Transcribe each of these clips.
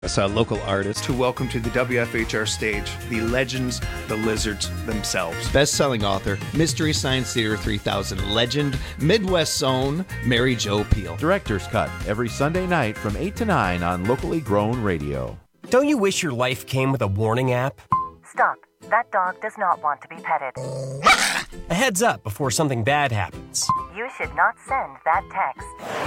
Local artist to welcome to the WFHR stage the legends, the Lizards themselves. Best-selling author, Mystery Science Theater 3000 legend, Midwest's own Mary Jo Pehl. Director's Cut, every Sunday night from 8 to 9 on Locally Grown Radio. Don't you wish your life came with a warning app? Stop. That dog does not want to be petted. A heads up before something bad happens. You should not send that text.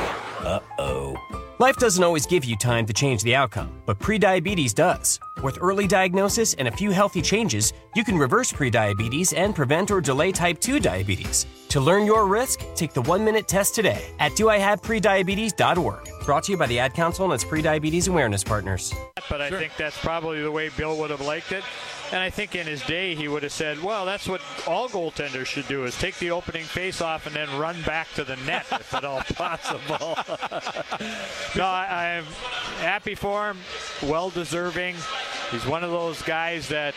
Uh-oh. Life doesn't always give you time to change the outcome, but prediabetes does. With early diagnosis and a few healthy changes, you can reverse prediabetes and prevent or delay type 2 diabetes. To learn your risk, take the 1-minute test today at doihaveprediabetes.org. Brought to you by the Ad Council and its prediabetes awareness partners. But I think that's probably the way Bill would have liked it. And I think in his day he would have said, well, that's what all goaltenders should do, is take the opening face-off and then run back to the net if at all possible. No, I'm happy for him, well-deserving. He's one of those guys that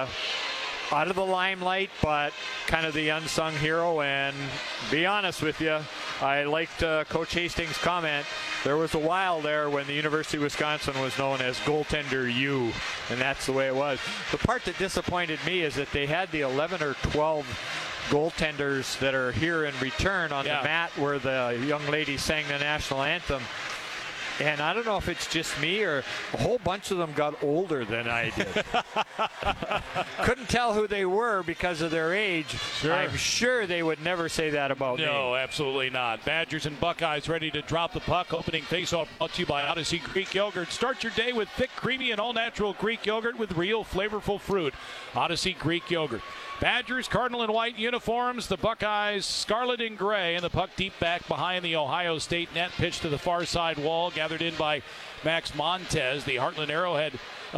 out of the limelight, but kind of the unsung hero. And be honest with you, I liked Coach Hastings' comment. There was a while there when the University of Wisconsin was known as Goaltender U, and that's the way it was. The part that disappointed me is that they had the 11 or 12 goaltenders that are here in return on the mat where the young lady sang the national anthem. And I don't know if it's just me or a whole bunch of them got older than I did. Couldn't tell who they were because of their age. Sure. I'm sure they would never say that about me. No, absolutely not. Badgers and Buckeyes ready to drop the puck. Opening faceoff brought to you by Odyssey Greek Yogurt. Start your day with thick, creamy, and all-natural Greek yogurt with real flavorful fruit. Odyssey Greek Yogurt. Badgers, Cardinal and white uniforms. The Buckeyes, scarlet and gray. And the puck deep back behind the Ohio State net. Pitched to the far side wall. Gathered in by Max Montez, the Heartland Arrowhead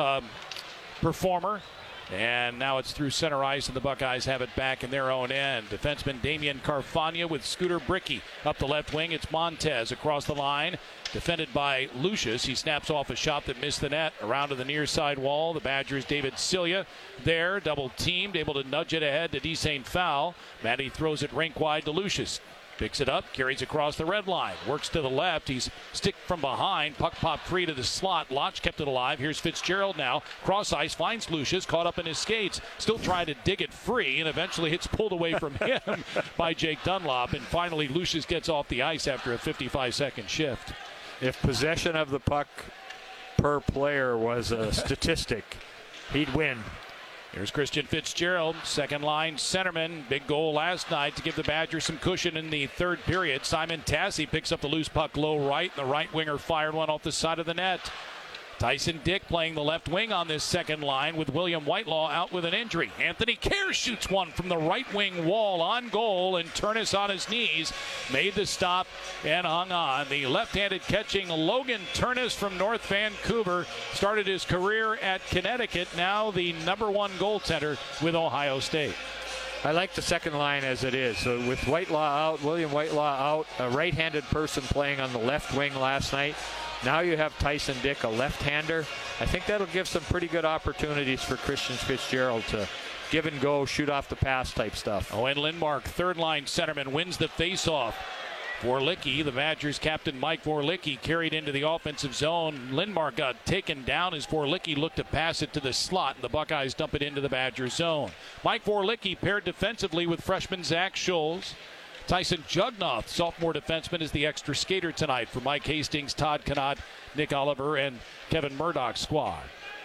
performer. And now it's through center ice, and the Buckeyes have it back in their own end. Defenseman Damian Carfagna with Scooter Bricky up the left wing. It's Montez across the line, defended by Lucius. He snaps off a shot that missed the net. Around to the near side wall. The Badgers' David Cilia there, double teamed, able to nudge it ahead to DeSaint Foul. Matty throws it rink wide to Lucius. Picks it up, carries across the red line, works to the left. He's sticked from behind. Puck popped free to the slot. Lotch kept it alive. Here's Fitzgerald now. Cross ice, finds Lucius, caught up in his skates. Still trying to dig it free, and eventually it's pulled away from him by Jake Dunlop. And finally, Lucius gets off the ice after a 55-second shift. If possession of the puck per player was a statistic, he'd win. Here's Christian Fitzgerald, second line centerman. Big goal last night to give the Badgers some cushion in the third period. Simon Tassi picks up the loose puck low right, and the right winger fired one off the side of the net. Tyson Dick playing the left wing on this second line with William Whitelaw out with an injury. Anthony Kerr shoots one from the right wing wall on goal, and Turnus on his knees made the stop and hung on. The left-handed catching Logan Turnus from North Vancouver started his career at Connecticut, now the number one goaltender with Ohio State. I like the second line as it is. So with Whitelaw out, William Whitelaw out, a right-handed person playing on the left wing last night. Now you have Tyson Dick, a left-hander. I think that'll give some pretty good opportunities for Christian Fitzgerald to give and go, shoot off the pass type stuff. Owen Lindmark, third-line centerman, wins the faceoff. Vorlicki, the Badgers captain Mike Vorlicki, carried into the offensive zone. Lindmark got taken down as Vorlicki looked to pass it to the slot, and the Buckeyes dump it into the Badgers zone. Mike Vorlicki paired defensively with freshman Zach Scholes. Tyson Jugnoth, sophomore defenseman, is the extra skater tonight for Mike Hastings, Todd Connaught, Nick Oliver, and Kevin Murdoch's squad.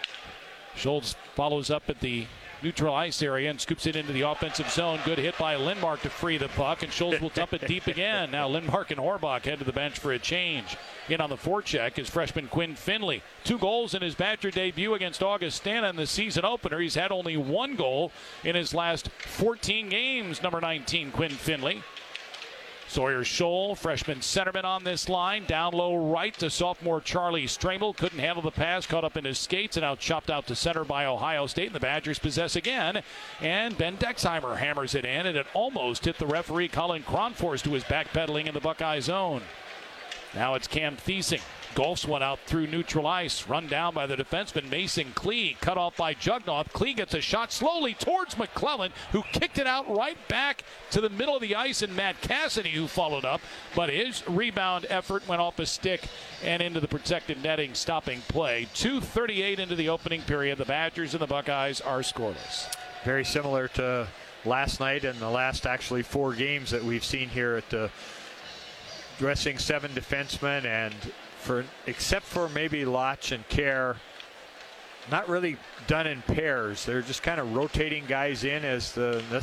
Scholes follows up at the neutral ice area and scoops it into the offensive zone. Good hit by Lindmark to free the puck, and Scholes will dump it deep again. Now Lindmark and Orbach head to the bench for a change. In on the forecheck is freshman Quinn Finley. 2 goals in his Badger debut against Augustana in the season opener. He's had only 1 goal in his last 14 games, number 19, Quinn Finley. Sawyer Scholl, freshman centerman on this line. Down low right to sophomore Charlie Stramel. Couldn't handle the pass, caught up in his skates, and now chopped out to center by Ohio State. And the Badgers possess again. And Ben Dexheimer hammers it in, and it almost hit the referee Colin Cronforce, who was backpedaling in the Buckeye zone. Now it's Cam Thiesing. Golfs one out through neutral ice, run down by the defenseman Mason Klee, cut off by Jugnoff. Klee gets a shot slowly towards McClellan, who kicked it out right back to the middle of the ice, and Matt Cassidy, who followed up, but his rebound effort went off a stick and into the protected netting, stopping play. 2:38 into the opening period. The Badgers and the Buckeyes are scoreless. Very similar to last night and the last actually 4 games that we've seen here at the dressing 7 defensemen, and except for maybe Lotch and Kerr, not really done in pairs. They're just kind of rotating guys in as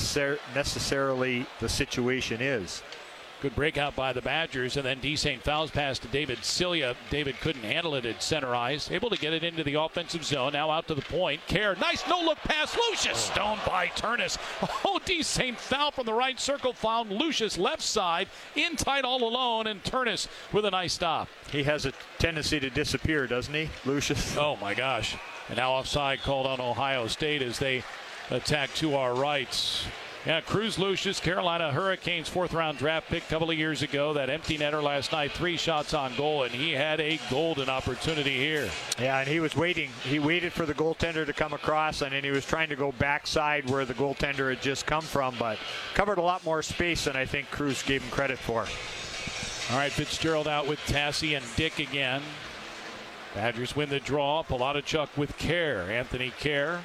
necessarily the situation is. Good breakout by the Badgers, and then D. St. Fowl's pass to David Cilia. David couldn't handle it at center ice. Able to get it into the offensive zone. Now out to the point. Kerr, nice no-look pass. Lucius stoned by Turnus. Oh, D. St. Fowl from the right circle found Lucius left side, in tight all alone, and Turnus with a nice stop. He has a tendency to disappear, doesn't he, Lucius? Oh, my gosh. And now offside called on Ohio State as they attack to our right. Yeah, Cruz Lucius, Carolina Hurricanes 4th-round draft pick a couple of years ago. That empty netter last night, 3 shots on goal, and he had a golden opportunity here. Yeah, and he was waiting. He waited for the goaltender to come across, and then he was trying to go backside where the goaltender had just come from, but covered a lot more space than I think Cruz gave him credit for. All right, Fitzgerald out with Tassi and Dick again. Badgers win the draw. Palachuk with Kerr. Anthony Kerr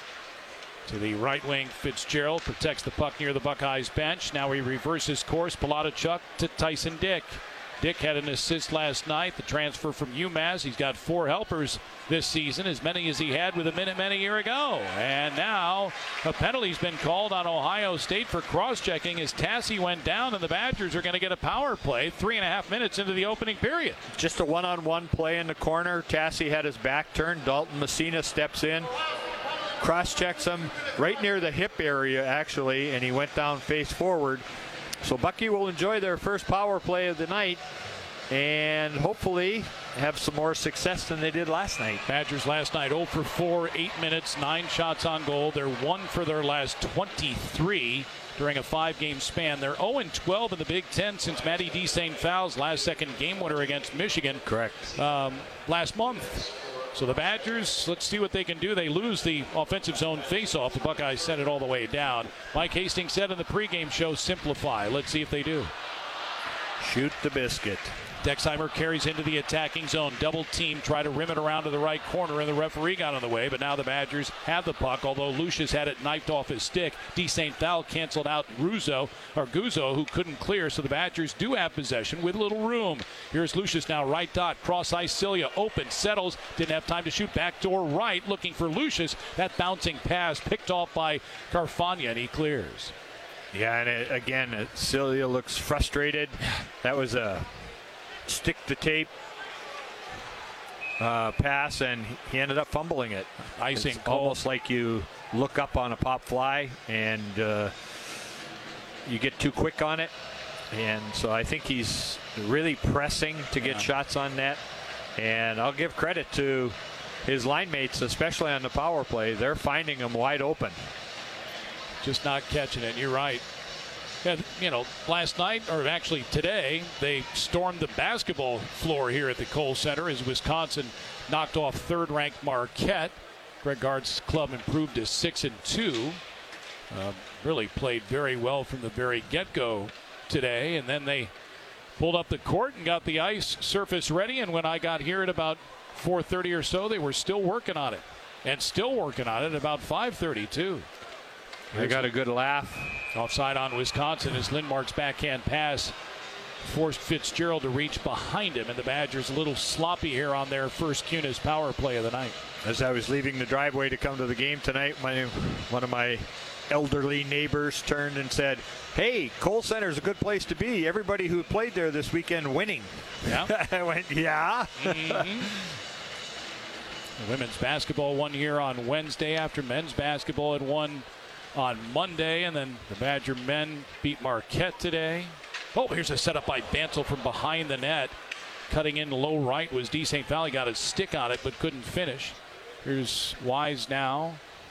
to the right wing. Fitzgerald protects the puck near the Buckeyes bench. Now he reverses course. Palachuk to Tyson Dick. Dick had an assist last night. The transfer from UMass. He's got 4 helpers this season, as many as he had with the Minutemen a year ago. And now a penalty's been called on Ohio State for cross-checking as Tassi went down, and the Badgers are going to get a power play 3.5 minutes into the opening period. Just a one-on-one play in the corner. Tassi had his back turned. Dalton Messina steps in, cross-checks him right near the hip area, actually, and he went down face forward. So Bucky will enjoy their first power play of the night and hopefully have some more success than they did last night. Badgers last night 0 for 4, 8 minutes, 9 shots on goal. They're 1 for their last 23 during a 5-game span. They're 0-12 in the Big Ten since Matty D. St. Fowl's last-second game winner against Michigan. Correct. Last month. So the Badgers, let's see what they can do. They lose the offensive zone faceoff. The Buckeyes sent it all the way down. Mike Hastings said in the pregame show, simplify. Let's see if they do. Shoot the biscuit. Dexheimer carries into the attacking zone. Double team, try to rim it around to the right corner, and the referee got in the way. But now the Badgers have the puck, although Lucius had it knifed off his stick. D. St. Fowl canceled out Guzzo, who couldn't clear. So the Badgers do have possession with little room. Here's Lucius now, right dot, cross ice, Cilia open, settles, didn't have time to shoot, backdoor right, looking for Lucius. That bouncing pass picked off by Carfagna, and he clears. Yeah, and again, Cilia looks frustrated. That was a stick to tape pass, and he ended up fumbling it. Icing it's almost like you look up on a pop fly and you get too quick on it, and so I think he's really pressing to get shots on net. And I'll give credit to his line mates, especially on the power play. They're finding him wide open, just not catching it. You're right. And, last night, or actually today, they stormed the basketball floor here at the Kohl Center as Wisconsin knocked off third-ranked Marquette. Greg Gard's club improved to 6-2. Really played very well from the very get-go today. And then they pulled up the court and got the ice surface ready. And when I got here at about 4:30 or so, they were still working on it. And still working on it at about 5:30, too. They got a good laugh. Offside on Wisconsin as Lindmark's backhand pass forced Fitzgerald to reach behind him, and the Badgers a little sloppy here on their first Kunis power play of the night. As I was leaving the driveway to come to the game tonight, one of my elderly neighbors turned and said, "Hey, Kohl Center's a good place to be. Everybody who played there this weekend winning." Yeah. I went, yeah. Mm-hmm. Women's basketball won here on Wednesday after men's basketball had won on Monday, and then the Badger men beat Marquette today. Oh, here's a setup by Bansel from behind the net. Cutting in low right was D. St. Fowl. He got his stick on it but couldn't finish. Here's Wise now.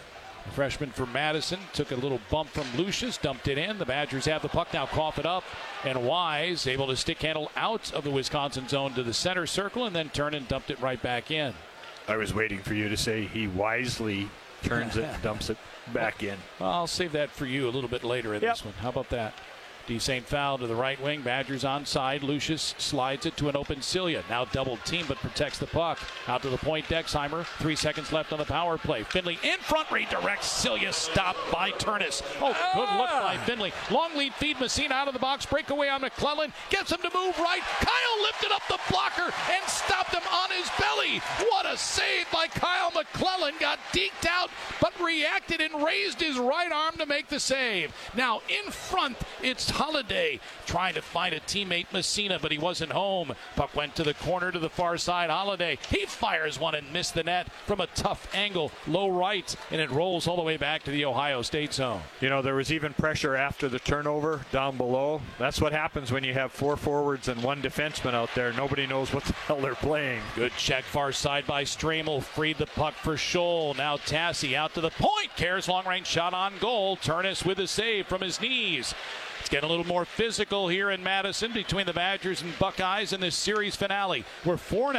The freshman for Madison took a little bump from Lucius, dumped it in. The Badgers have the puck now, cough it up. And Wise able to stick handle out of the Wisconsin zone to the center circle and then turn and dumped it right back in. I was waiting for you to say he wisely turns it and dumps it back in. Well, I'll save that for you a little bit later in this one. How about that? D. St. Foul to the right wing. Badgers onside. Lucius slides it to an open Cilia. Now double team, but protects the puck. Out to the point, Dexheimer. 3 seconds left on the power play. Finley in front, redirects. Cilia stopped by Turnus. Oh, good look by Finley. Long lead feed. Messina out of the box. Breakaway on McClellan. Gets him to move right. Kyle lifted up the blocker and stopped him on his belly. What a save by Kyle McClellan. Got deked out, but reacted and raised his right arm to make the save. Now in front, it's Holiday trying to find a teammate, Messina, but he wasn't home. Puck went to the corner to the far side. Holiday, he fires one and missed the net from a tough angle, low right, and it rolls all the way back to the Ohio State zone. You know, there was even pressure after the turnover down below. That's what happens when you have 4 forwards and 1 defenseman out there. Nobody knows what the hell they're playing. Good check far side by Stramel. Freed the puck for Scholl. Now Tassi out to the point. Cares long range shot on goal. Turnus with a save from his knees. It's getting a little more physical here in Madison between the Badgers and Buckeyes in this series finale. We're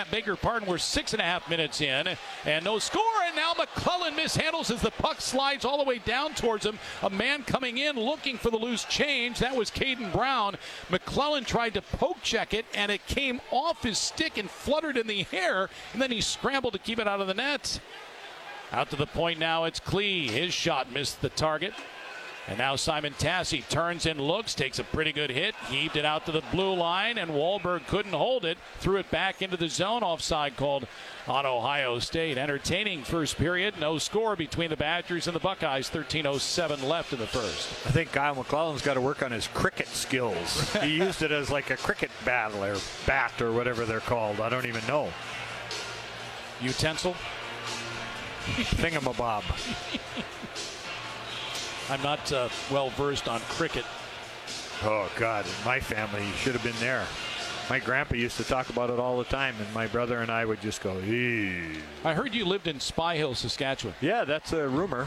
6.5 minutes in, and no score. And now McClellan mishandles as the puck slides all the way down towards him. A man coming in looking for the loose change. That was Caden Brown. McClellan tried to poke check it, and it came off his stick and fluttered in the air, and then he scrambled to keep it out of the net. Out to the point now, it's Klee. His shot missed the target. And now Simon Tassi turns and looks, takes a pretty good hit, heaved it out to the blue line, and Wahlberg couldn't hold it, threw it back into the zone. Offside called on Ohio State. Entertaining first period, no score between the Badgers and the Buckeyes. 13:07 left in the first. I think Kyle McClellan's got to work on his cricket skills. He used it as like a cricket bat or whatever they're called. I don't even know. Utensil? Thingamabob. I'm not well versed on cricket. Oh, God. In my family, you should have been there. My grandpa used to talk about it all the time, and my brother and I would just go, eee. I heard you lived in Spy Hill, Saskatchewan. Yeah, that's a rumor.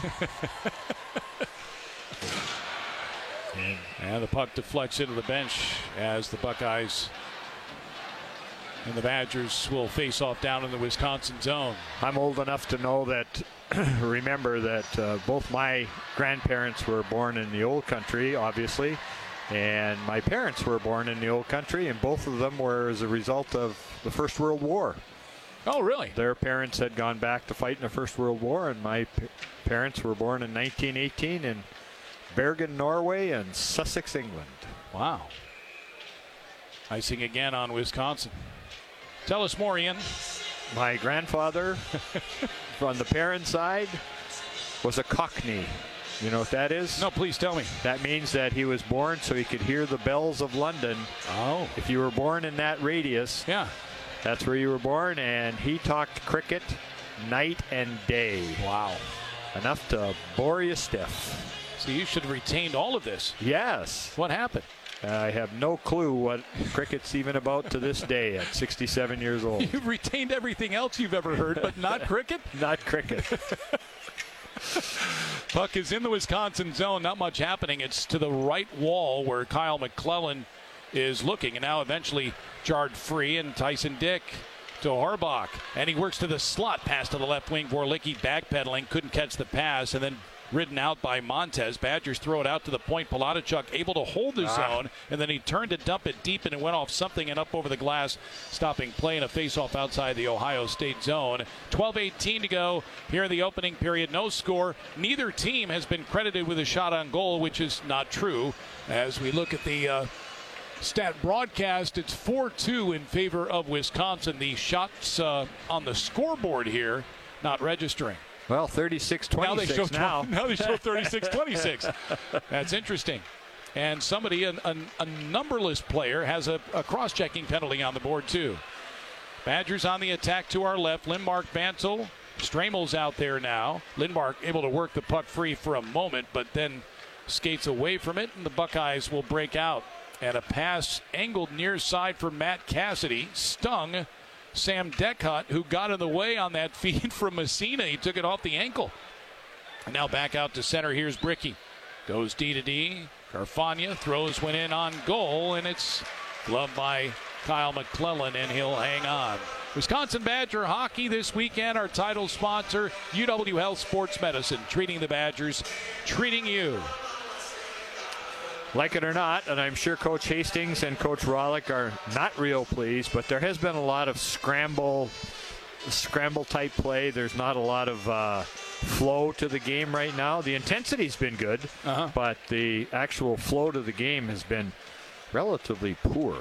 And the puck deflects into the bench as the Buckeyes and the Badgers will face off down in the Wisconsin zone. I'm old enough to know that, remember that both my grandparents were born in the old country, obviously, and my parents were born in the old country, and both of them were as a result of the First World War. Oh, really? Their parents had gone back to fight in the First World War, and my parents were born in 1918 in Bergen, Norway, and Sussex, England. Wow. Icing again on Wisconsin. Tell us more, Ian. My grandfather, from the parent side, was a Cockney. You know what that is? No, please tell me. That means that he was born so he could hear the bells of London. Oh. If you were born in that radius, yeah, that's where you were born, and he talked cricket night and day. Wow. Enough to bore you stiff. So you should have retained all of this. Yes. What happened? I have no clue what cricket's even about to this day at 67 years old. You've retained everything else you've ever heard, but not cricket? Not cricket. Puck is in the Wisconsin zone. Not much happening. It's to the right wall where Kyle McClellan is looking. And now eventually jarred free, and Tyson Dick to Harbach. And he works to the slot. Pass to the left wing. Vorlicki backpedaling. Couldn't catch the pass. And then ridden out by Montez. Badgers throw it out to the point. Palatachuk able to hold the zone, and then he turned to dump it deep, and it went off something and up over the glass, stopping play in a face-off outside the Ohio State zone. 12:18 to go here in the opening period. No score. Neither team has been credited with a shot on goal, which is not true. As we look at the stat broadcast, it's 4-2 in favor of Wisconsin. The shots on the scoreboard here not registering. Well, 36-26 now. Now they show 36-26. That's interesting. And somebody, a numberless player, has a cross-checking penalty on the board, too. Badgers on the attack to our left. Lindmark, Bansel. Stramel's out there now. Lindmark able to work the puck free for a moment, but then skates away from it, and the Buckeyes will break out. And a pass angled near side for Matt Cassidy. Stung Sam Deckhut, who got in the way on that feed from Messina. He took it off the ankle. Now back out to center. Here's Bricky. Goes D to D. Carfagna throws one in on goal, and it's gloved by Kyle McClellan, and he'll hang on. Wisconsin Badger hockey this weekend. Our title sponsor, UW Health Sports Medicine, treating the Badgers, treating you. Like it or not, and I'm sure Coach Hastings and Coach Rawlik are not real pleased, but there has been a lot of scramble type play. There's not a lot of flow to the game right now. The intensity's been good, but the actual flow to the game has been relatively poor.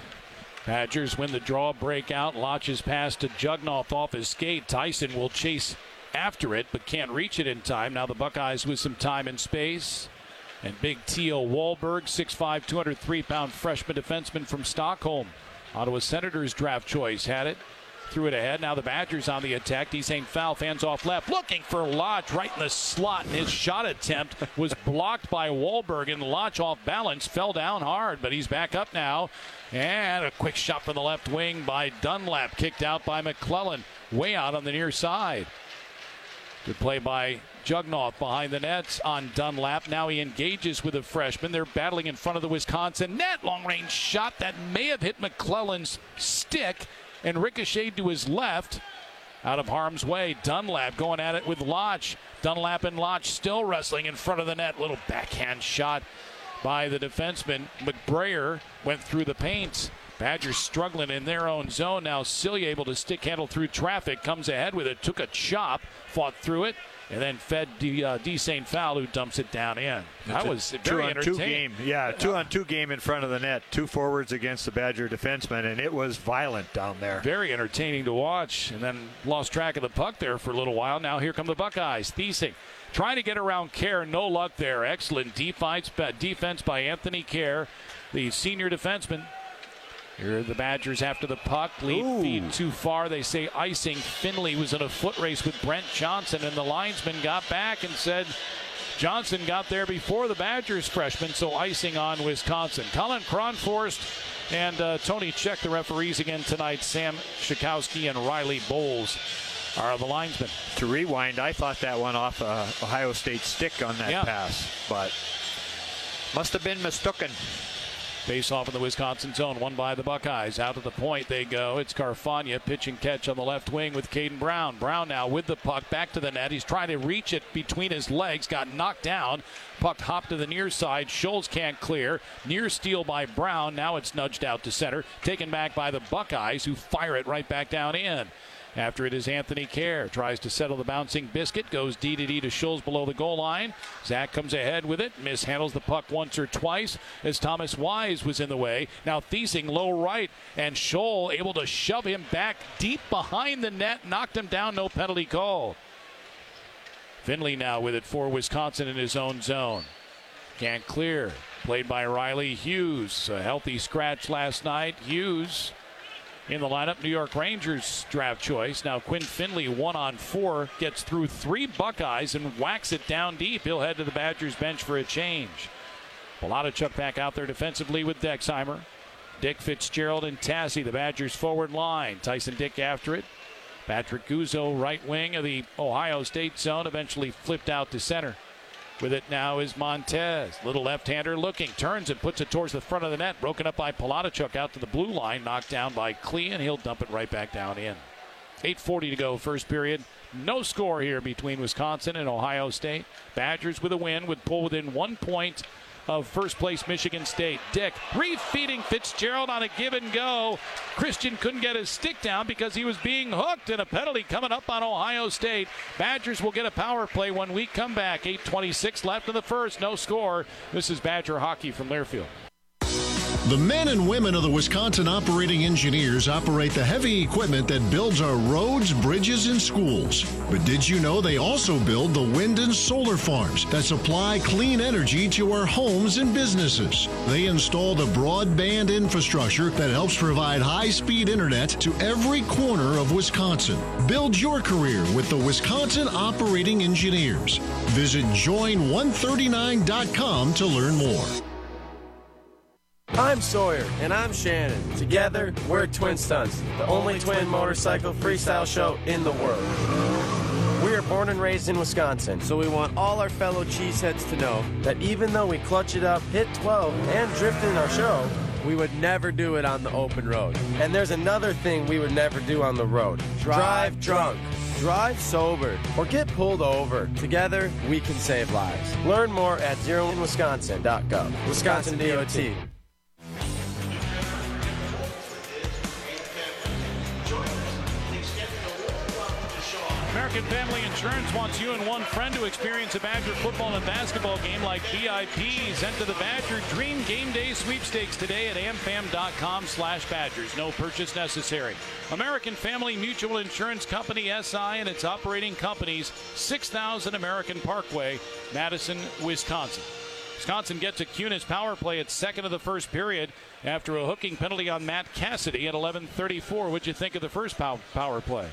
Badgers win the draw, breakout, launches pass to Jugnoff off his skate. Tyson will chase after it, but can't reach it in time. Now the Buckeyes with some time and space. And big Theo Wahlberg, 6'5", 203-pound freshman defenseman from Stockholm. Ottawa Senators draft choice, had it. Threw it ahead. Now the Badgers on the attack. D-St. Foul, fans off left. Looking for Lodge right in the slot. And his shot attempt was blocked by Wahlberg. And Lodge off balance. Fell down hard, but he's back up now. And a quick shot from the left wing by Dunlap. Kicked out by McClellan. Way out on the near side. Good play by Jugnoff behind the nets on Dunlap. Now he engages with a freshman. They're battling in front of the Wisconsin net. Long-range shot that may have hit McClellan's stick and ricocheted to his left out of harm's way. Dunlap going at it with Lodge. Dunlap and Lodge still wrestling in front of the net. Little backhand shot by the defenseman. McBrayer went through the paint. Badgers struggling in their own zone. Now Celia able to stick handle through traffic. Comes ahead with it. Took a chop. Fought through it. And then fed D-St. Foul, who dumps it down in. That was very entertaining. 2-on-2 game in front of the net. Two forwards against the Badger defenseman, and it was violent down there. Very entertaining to watch. And then lost track of the puck there for a little while. Now here come the Buckeyes. Thiesing trying to get around Kerr. No luck there. Excellent defense by Anthony Kerr, the senior defenseman. Here are the Badgers after the puck. Lead feed too far. They say icing. Finley was in a foot race with Brent Johnson, and the linesman got back and said Johnson got there before the Badgers freshman, so icing on Wisconsin. Colin Cronforst and Tony Check, the referees again tonight. Sam Schakowsky and Riley Bowles are the linesmen. To rewind, I thought that went off Ohio State stick on that pass, but must have been mistaken. Face off in the Wisconsin zone, won by the Buckeyes. Out to the point they go. It's Carfagna, pitch and catch on the left wing with Caden Brown. Brown now with the puck, back to the net. He's trying to reach it between his legs, got knocked down. Puck hopped to the near side. Scholes can't clear. Near steal by Brown. Now it's nudged out to center. Taken back by the Buckeyes, who fire it right back down in. After it is Anthony Kerr. Tries to settle the bouncing biscuit. Goes D to D to Scholes below the goal line. Zach comes ahead with it. Mishandles the puck once or twice as Thomas Wise was in the way. Now Thiesing low right. And Scholl able to shove him back deep behind the net. Knocked him down. No penalty call. Finley now with it for Wisconsin in his own zone. Can't clear. Played by Riley Hughes. A healthy scratch last night. Hughes in the lineup, New York Rangers draft choice. Now Quinn Finley 1-on-4 gets through three Buckeyes and whacks it down deep. He'll head to the Badgers bench for a change. Palachuk back out there defensively with Dexheimer. Dick, Fitzgerald, and Tassi, the Badgers forward line. Tyson Dick after it. Patrick Guzzo, right wing of the Ohio State zone, eventually flipped out to center. With it now is Montez. Little left-hander looking. Turns and puts it towards the front of the net. Broken up by Palachuk out to the blue line. Knocked down by Klee, and he'll dump it right back down in. 8:40 to go, first period. No score here between Wisconsin and Ohio State. Badgers with a win would pull within 1 point of first place Michigan State. Dick refeeding Fitzgerald on a give and go. Christian couldn't get his stick down because he was being hooked, and a penalty coming up on Ohio State. Badgers will get a power play when we come back. 8:26 left in the first, no score. This is Badger hockey from Learfield. The men and women of the Wisconsin Operating Engineers operate the heavy equipment that builds our roads, bridges, and schools. But did you know they also build the wind and solar farms that supply clean energy to our homes and businesses? They install the broadband infrastructure that helps provide high-speed internet to every corner of Wisconsin. Build your career with the Wisconsin Operating Engineers. Visit join139.com to learn more. I'm Sawyer, and I'm Shannon. Together, we're Twin Stunts, the only twin motorcycle freestyle show in the world. We are born and raised in Wisconsin, so we want all our fellow cheeseheads to know that even though we clutch it up, hit 12, and drift in our show, we would never do it on the open road. And there's another thing we would never do on the road. Drive drunk. Drive sober. Or get pulled over. Together, we can save lives. Learn more at zeroinwisconsin.gov. Wisconsin DOT. American Family Insurance wants you and one friend to experience a Badger football and basketball game like VIPs. Enter the Badger Dream Game Day Sweepstakes today at amfam.com/Badgers. No purchase necessary. American Family Mutual Insurance Company, SI, and its operating companies, 6000 American Parkway, Madison, Wisconsin. Wisconsin gets a Kunis power play at second of the first period after a hooking penalty on Matt Cassidy at 11:34. What'd you think of the first power play?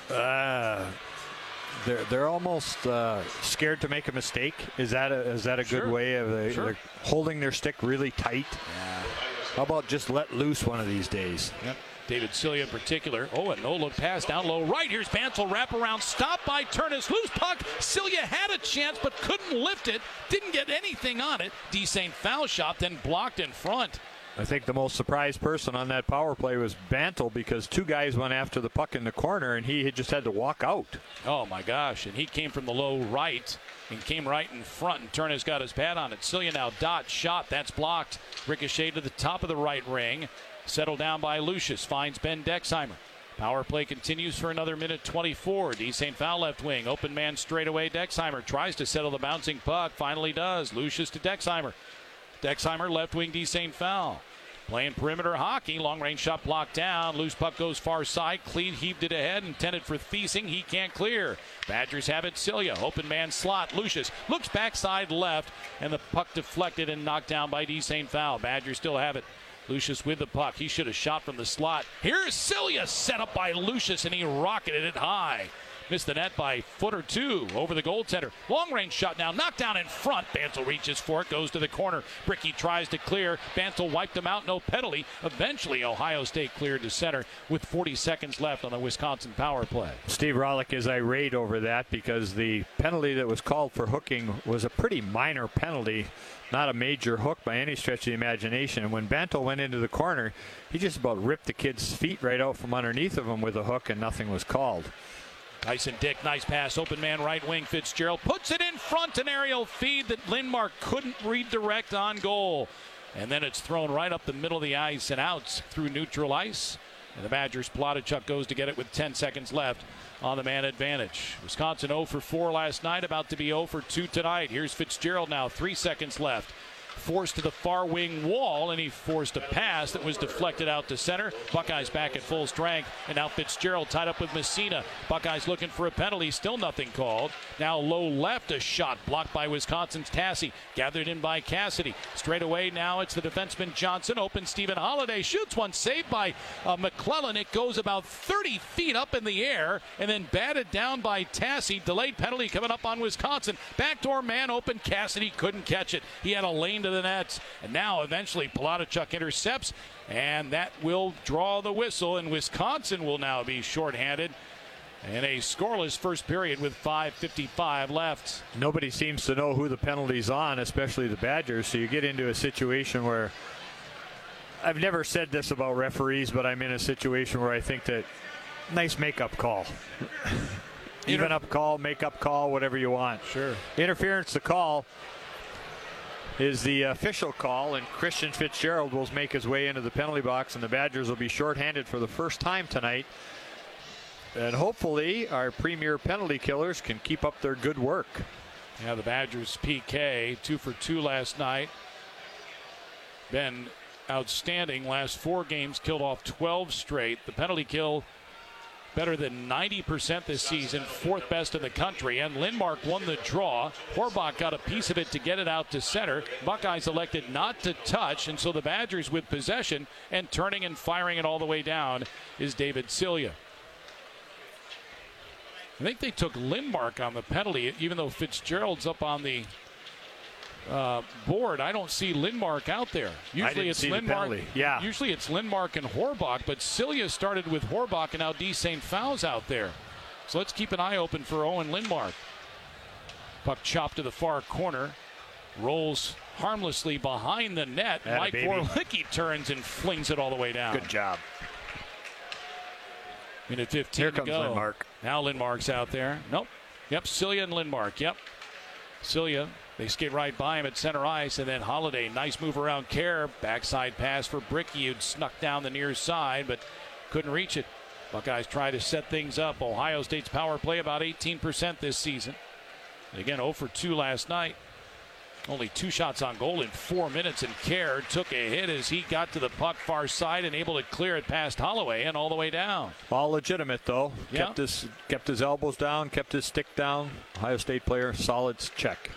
They're almost scared to make a mistake. Is that a good way of they're holding their stick really tight? Yeah. How about just let loose one of these days? Yep. David Cilia in particular. Oh, a no-look pass down low right. Here's Bansel, wraparound, stop by Turnus. Loose puck. Cilia had a chance but couldn't lift it. Didn't get anything on it. D. St. foul shot, then blocked in front. I think the most surprised person on that power play was Bantle because two guys went after the puck in the corner and he had just had to walk out. Oh, my gosh. And he came from the low right and came right in front, and Turnus got his pad on it. Cilia now dot shot. That's blocked. Ricochet to the top of the right ring. Settled down by Lucius. Finds Ben Dexheimer. Power play continues for another minute 24. D. St. foul left wing. Open man straight away. Dexheimer tries to settle the bouncing puck. Finally does. Lucius to Dexheimer. Dexheimer left wing. D. St. foul. Playing perimeter hockey. Long range shot blocked down. Loose puck goes far side. Cleat heaved it ahead. Intended for Thiesing. He can't clear. Badgers have it. Cilia. Open man slot. Lucius looks backside left. And the puck deflected and knocked down by D. St. foul. Badgers still have it. Lucius with the puck. He should have shot from the slot. Here's Cilia set up by Lucius, and he rocketed it high. Missed the net by a foot or two over the goaltender. Long range shot now. Knocked down in front. Bansel reaches for it. Goes to the corner. Bricky tries to clear. Bansel wiped him out. No penalty. Eventually, Ohio State cleared to center with 40 seconds left on the Wisconsin power play. Steve Rollick is irate over that because the penalty that was called for hooking was a pretty minor penalty. Not a major hook by any stretch of the imagination. And when Bantle went into the corner, he just about ripped the kid's feet right out from underneath of him with a hook, and nothing was called. Tyson Dick, nice pass, open man right wing. Fitzgerald puts it in front, an aerial feed that Lindmark couldn't redirect on goal. And then it's thrown right up the middle of the ice and out through neutral ice. And the Badgers, Plotachuk goes to get it with 10 seconds left on the man advantage. Wisconsin 0 for 4 last night, about to be 0 for 2 tonight. Here's Fitzgerald now, 3 seconds left. Forced to the far wing wall, and he forced a pass that was deflected out to center. Buckeyes back at full strength, and now Fitzgerald tied up with Messina. Buckeyes looking for a penalty, still nothing called. Now low left, a shot blocked by Wisconsin's Tassi, gathered in by Cassidy. Straight away now it's the defenseman Johnson. Open Stephen Holiday, shoots one, saved by McClellan. It goes about 30 feet up in the air, and then batted down by Tassi. Delayed penalty coming up on Wisconsin. Backdoor man open, Cassidy couldn't catch it. He had a lane to the nets, and now eventually Plotachuk intercepts, and that will draw the whistle, and Wisconsin will now be shorthanded in a scoreless first period with 5:55 left. Nobody seems to know who the penalty's on, especially the Badgers, so you get into a situation where I've never said this about referees, but I'm in a situation where I think that nice make-up call. Even up call, make-up call, whatever you want. Sure. Interference to call is the official call, and Christian Fitzgerald will make his way into the penalty box, and the Badgers will be shorthanded for the first time tonight. And hopefully our premier penalty killers can keep up their good work. Yeah, the Badgers PK, 2 for 2 last night. Been outstanding. Last 4 games, killed off 12 straight. The penalty kill better than 90% this season, 4th best in the country, and Lindmark won the draw. Horbach got a piece of it to get it out to center. Buckeyes elected not to touch, and so the Badgers with possession, and turning and firing it all the way down is David Cilia. I think they took Lindmark on the penalty, even though Fitzgerald's up on the board. I don't see Lindmark out there. Usually it's Lindmark. Yeah. Usually it's Lindmark and Horbach, but Cilia started with Horbach, and now D. St. Foul's out there. So let's keep an eye open for Owen Lindmark. Puck chopped to the far corner. Rolls harmlessly behind the net. Mike Vorlicki turns and flings it all the way down. Good job. Minute 15 Here to comes go. Lindmark. Now Lindmark's out there. Nope. Yep, Cilia and Lindmark. Yep. Cilia, they skate right by him at center ice, and then Holiday, nice move around Kerr. Backside pass for Bricky, who'd snuck down the near side, but couldn't reach it. Buckeyes try to set things up. Ohio State's power play about 18% this season. And again, 0 for 2 last night. Only 2 shots on goal in 4 minutes, and Kerr took a hit as he got to the puck far side and able to clear it past Holloway and all the way down. All legitimate, though. Yeah. Kept his elbows down, kept his stick down. Ohio State player, solid check.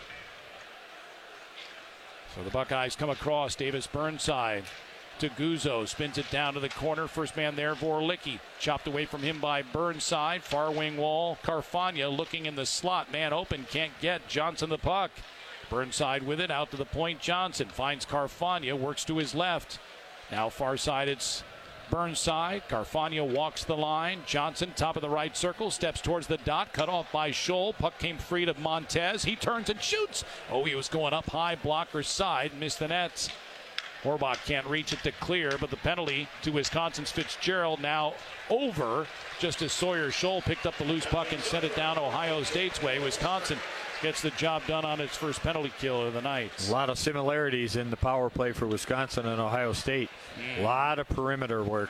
So the Buckeyes come across. Davis Burnside to Guzzo. Spins it down to the corner. First man there, Vorlicki. Chopped away from him by Burnside. Far wing wall. Carfagna looking in the slot. Man open. Can't get Johnson the puck. Burnside with it. Out to the point. Johnson finds Carfagna. Works to his left. Now far side it's Burnside. Carfagna walks the line. Johnson, top of the right circle, steps towards the dot. Cut off by Scholl. Puck came free to Montez. He turns and shoots. Oh, he was going up high, blocker side. Missed the nets. Horbach can't reach it to clear, but the penalty to Wisconsin's Fitzgerald now over, just as Sawyer Scholl picked up the loose puck and sent it down Ohio State's way. Wisconsin gets the job done on its first penalty kill of the night. A lot of similarities in the power play for Wisconsin and Ohio State. A lot of perimeter work.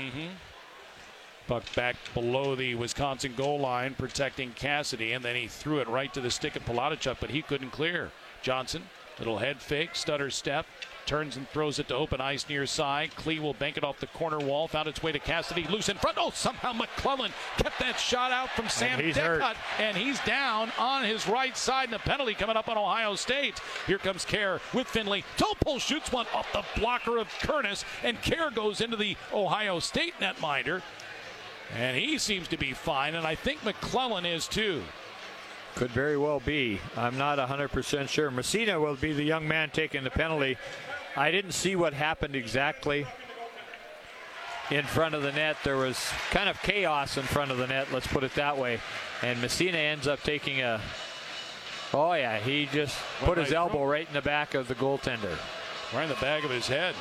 Puck back below the Wisconsin goal line, protecting Cassidy, and then he threw it right to the stick of Palatichuk, but he couldn't clear. Johnson, little head fake, stutter step, turns and throws it to open ice near side. Klee will bank it off the corner wall, found its way to Cassidy, loose in front. Oh, somehow McClellan kept that shot out from Sam Deckut, and he's down on his right side, and the penalty coming up on Ohio State. Here comes Kerr with Finley. Topol shoots one off the blocker of Kernis, and Kerr goes into the Ohio State netminder, and he seems to be fine, and I think McClellan is too. Could very well be. I'm not 100% sure. Messina will be the young man taking the penalty. I didn't see what happened exactly in front of the net. There was kind of chaos in front of the net, let's put it that way. And Messina ends up taking a... Oh, yeah, he just put his elbow right in the back of the goaltender. Right in the back of his head.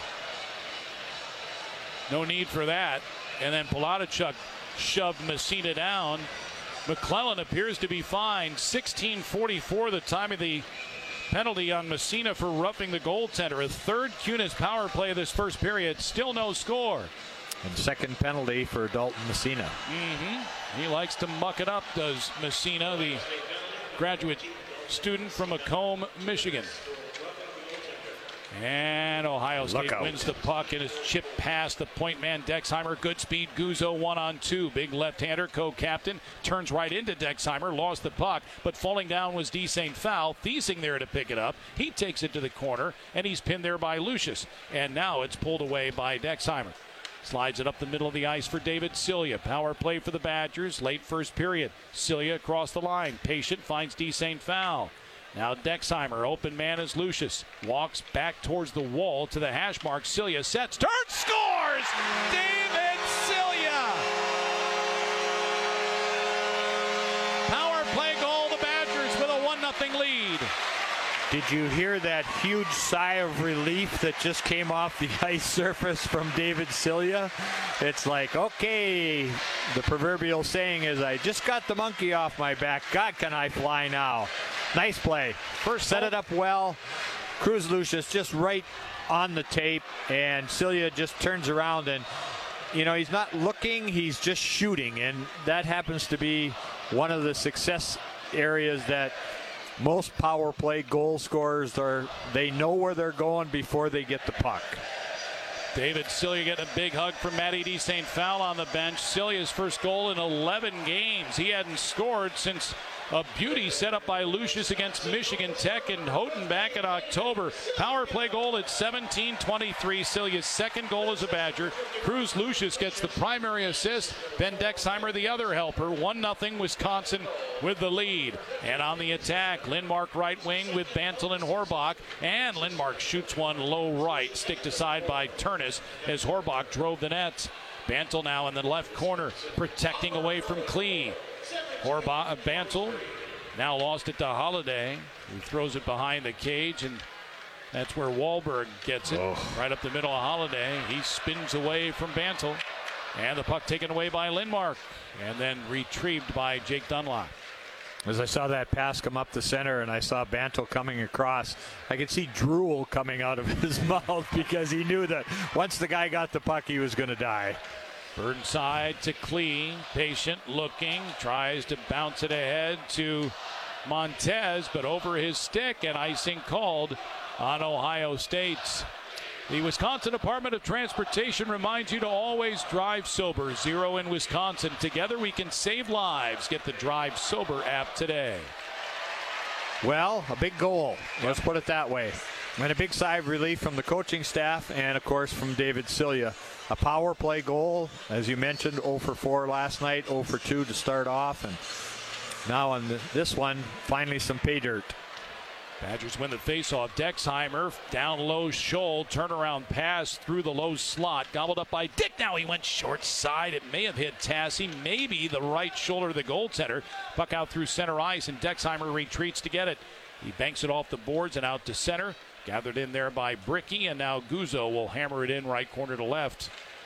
No need for that. And then Palatichuk shoved Messina down. McClellan appears to be fine. 16:44 the time of the penalty on Messina for roughing the goaltender. A third Kunis power play of this first period. Still no score. And second penalty for Dalton Messina. He likes to muck it up, does Messina, the graduate student from Macomb, Michigan. And Ohio State wins the puck, and it's chipped past the point man Dexheimer. Good speed. Guzzo 1-on-2. Big left-hander, co-captain. Turns right into Dexheimer. Lost the puck, but falling down was D. St. Foul. Thiesing there to pick it up. He takes it to the corner, and he's pinned there by Lucius. And now it's pulled away by Dexheimer. Slides it up the middle of the ice for David Cilia. Power play for the Badgers. Late first period. Cilia across the line. Patient finds D. St. Foul. Now Dexheimer, open man is Lucius. Walks back towards the wall to the hash mark. Cilia sets, turns, scores! David Cilia! Power play goal, the Badgers with a 1-0 lead. Did you hear that huge sigh of relief that just came off the ice surface from David Cilia? It's like, okay, the proverbial saying is, I just got the monkey off my back. God, can I fly now? Nice play. First set it up well. Cruz Lucius just right on the tape, and Cilia just turns around and, you know, he's not looking, he's just shooting, and that happens to be one of the success areas that most power play goal scorers they know where they're going before they get the puck. David Cilia getting a big hug from Matty D. St. Foul on the bench. Cilia's first goal in 11 games. He hadn't scored since a beauty set up by Lucius against Michigan Tech and Houghton back in October. Power play goal at 17:23. Cilia's second goal as a Badger. Cruz Lucius gets the primary assist. Ben Dexheimer the other helper. 1-0 Wisconsin with the lead. And on the attack, Lindmark right wing with Bantle and Horbach. And Lindmark shoots one low right, sticked aside by Turnus as Horbach drove the nets. Bantle now in the left corner, protecting away from Klee. Bantle now lost it to Holiday, who throws it behind the cage, and that's where Wahlberg gets it. Right up the middle of Holiday. He spins away from Bantle, and the puck taken away by Lindmark, and then retrieved by Jake Dunlop. As I saw that pass come up the center and I saw Bantle coming across, I could see drool coming out of his mouth because he knew that once the guy got the puck, he was going to die. Burnside to Klee, patient, looking, tries to bounce it ahead to Montez, but over his stick, and icing called on Ohio State. The Wisconsin Department of Transportation reminds you to always drive sober. Zero in Wisconsin. Together we can save lives. Get the Drive Sober app today. Well, a big goal. Let's put it that way. And a big sigh of relief from the coaching staff and, of course, from David Cilia. A power play goal, as you mentioned, 0 for 4 last night, 0 for 2 to start off. And now on this one, finally some pay dirt. Badgers win the faceoff. Dexheimer down low, Scholl turnaround pass through the low slot, gobbled up by Dick. Now he went short side. It may have hit Tassi, maybe the right shoulder of the goaltender. Puck out through center ice, and Dexheimer retreats to get it. He banks it off the boards and out to center. Gathered in there by Bricky, and now Guzzo will hammer it in right corner to left.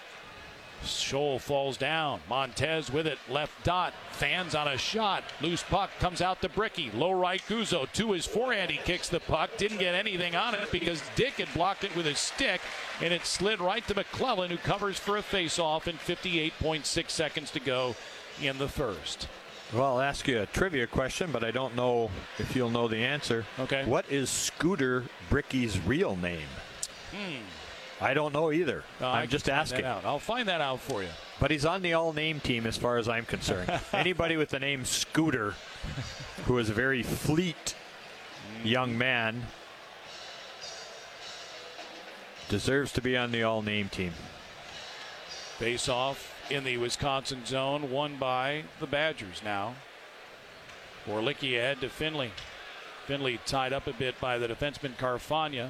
Scholl falls down. Montez with it, left dot. Fans on a shot. Loose puck comes out to Bricky. Low right Guzzo. To his forehand, he kicks the puck. Didn't get anything on it because Dick had blocked it with his stick, and it slid right to McClellan, who covers for a face-off in 58.6 seconds to go in the first. Well, I'll ask you a trivia question, but I don't know if you'll know the answer. Okay. What is Scooter Bricky's real name? I don't know either. I'm just asking. I'll find that out for you. But he's on the all-name team as far as I'm concerned. Anybody with the name Scooter, who is a very fleet young man, deserves to be on the all-name team. Face off in the Wisconsin zone, won by the Badgers now. Orlicki ahead to Finley. Finley tied up a bit by the defenseman Carfagna.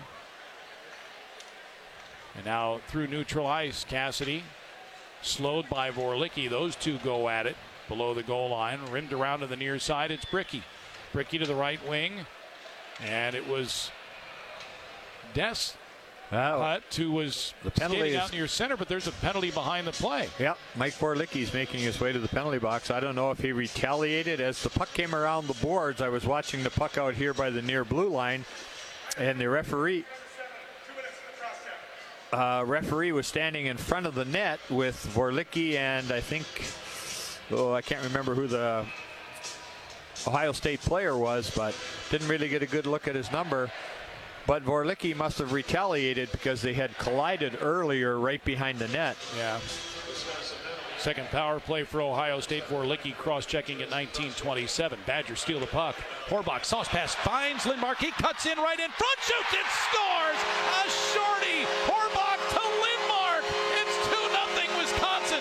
And now through neutral ice, Cassidy slowed by Vorlicki. Those two go at it below the goal line. Rimmed around to the near side, it's Bricky. Bricky to the right wing. And it was Hutt, who was skating out near center, but there's a penalty behind the play. Yep, Mike Vorlicki's making his way to the penalty box. I don't know if he retaliated. As the puck came around the boards, I was watching the puck out here by the near blue line, and the referee was standing in front of the net with Vorlicki and I think, I can't remember who the Ohio State player was, but didn't really get a good look at his number. But Vorlicki must have retaliated because they had collided earlier right behind the net. Yeah. Second power play for Ohio State. Vorlicki cross-checking at 19:27. Badgers steal the puck. Horbach, sauce pass, finds Lindmark. He cuts in right in front, shoots and scores! A shorty! Horbach to Lindmark! It's 2-0 Wisconsin!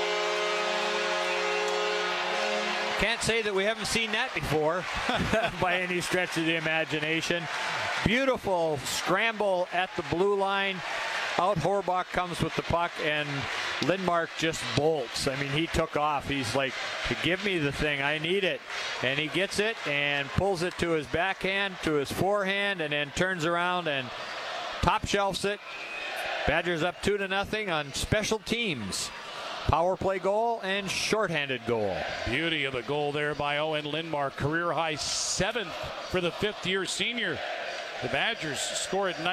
Can't say that we haven't seen that before by any stretch of the imagination. Beautiful scramble at the blue line. Out Horbach comes with the puck, and Lindmark just bolts. I mean, he took off. He's like, give me the thing. I need it. And he gets it and pulls it to his backhand, to his forehand, and then turns around and top shelves it. Badgers up 2-0 on special teams. Power play goal and shorthanded goal. Beauty of a goal there by Owen Lindmark. Career high 7th for the fifth-year senior. The Badgers score at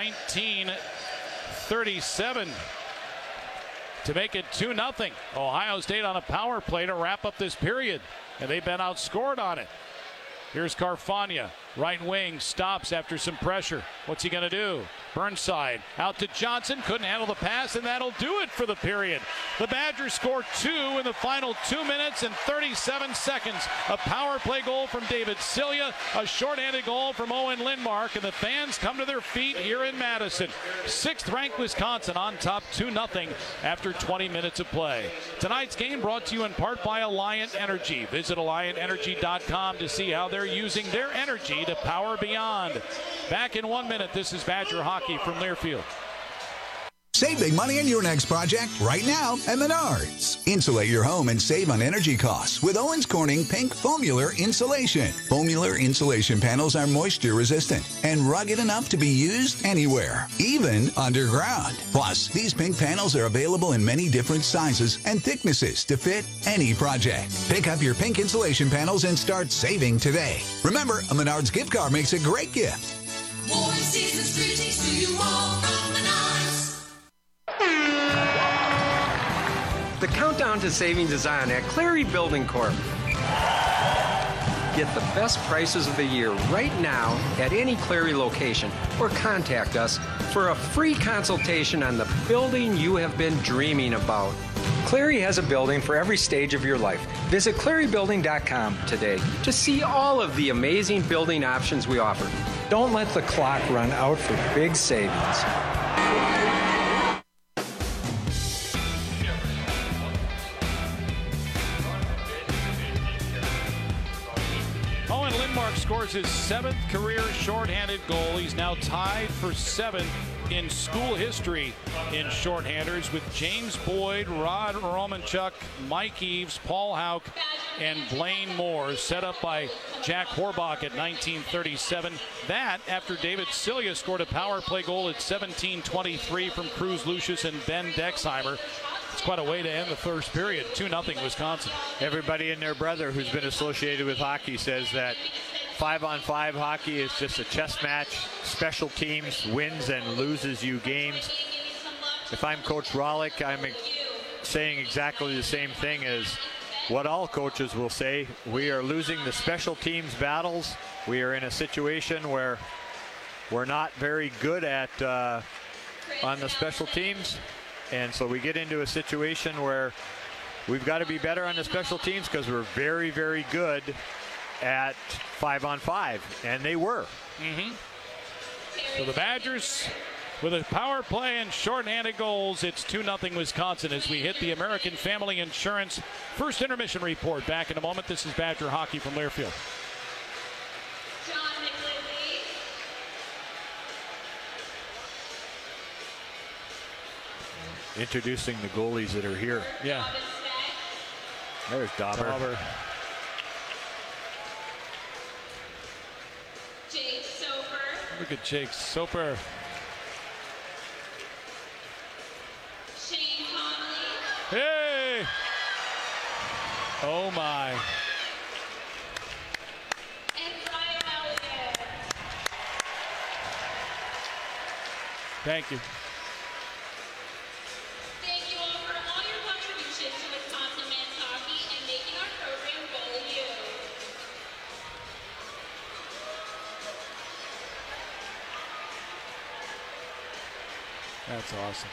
19:37 to make it 2-0. Ohio State on a power play to wrap up this period, and they've been outscored on it. Here's Carfagna, right wing, stops after some pressure. What's he going to do? Burnside out to Johnson, couldn't handle the pass, and that'll do it for the period. The Badgers score 2 in the final 2 minutes and 37 seconds. A power play goal from David Cilia, a shorthanded goal from Owen Lindmark, and the fans come to their feet here in Madison. 6th-ranked Wisconsin on top 2-0 after 20 minutes of play. Tonight's game brought to you in part by Alliant Energy. Visit AlliantEnergy.com to see how they're using their energy to power beyond. Back in 1 minute, this is Badger Hockey from Learfield. Save big money on your next project right now at Menards. Insulate your home and save on energy costs with Owens Corning Pink Foamular Insulation. Foamular insulation panels are moisture resistant and rugged enough to be used anywhere, even underground. Plus, these pink panels are available in many different sizes and thicknesses to fit any project. Pick up your pink insulation panels and start saving today. Remember, a Menards gift card makes a great gift. Warm season's greetings to you all from Menards. The countdown to savings is on at Clary Building Corp. Get the best prices of the year right now at any Clary location or contact us for a free consultation on the building you have been dreaming about. Clary has a building for every stage of your life. Visit clarybuilding.com today to see all of the amazing building options we offer. Don't let the clock run out for big savings. Scores his 7th career shorthanded goal. He's now tied for 7th in school history in shorthanders with James Boyd, Rod Romanchuk, Mike Eves, Paul Houck, and Blaine Moore, set up by Jack Horbach at 1937. That after David Cilia scored a power play goal at 17:23 from Cruz Lucius and Ben Dexheimer. It's quite a way to end the first period. 2-0 Wisconsin. Everybody and their brother who's been associated with hockey says that 5-on-5 hockey is just a chess match. Special teams wins and loses you games. If I'm Coach Rollick, I'm saying exactly the same thing as what all coaches will say. We are losing the special teams battles. We are in a situation where we're not very good at on the special teams. And so we get into a situation where we've got to be better on the special teams because we're very, very good at 5-on-5, and they were. So the Badgers with a power play and shorthanded goals. It's 2-0 Wisconsin as we hit the American Family Insurance first intermission report. Back in a moment. This is Badger hockey from Learfield. Introducing the goalies that are here. Yeah. There's Dauber. Jake Soper. Look at Jake Soper. Shane Conley. Hey! Oh my. And Brian Halligan. Thank you. Thank you all for all your contributions to Wisconsin men's hockey and making our program Goalie U. That's awesome.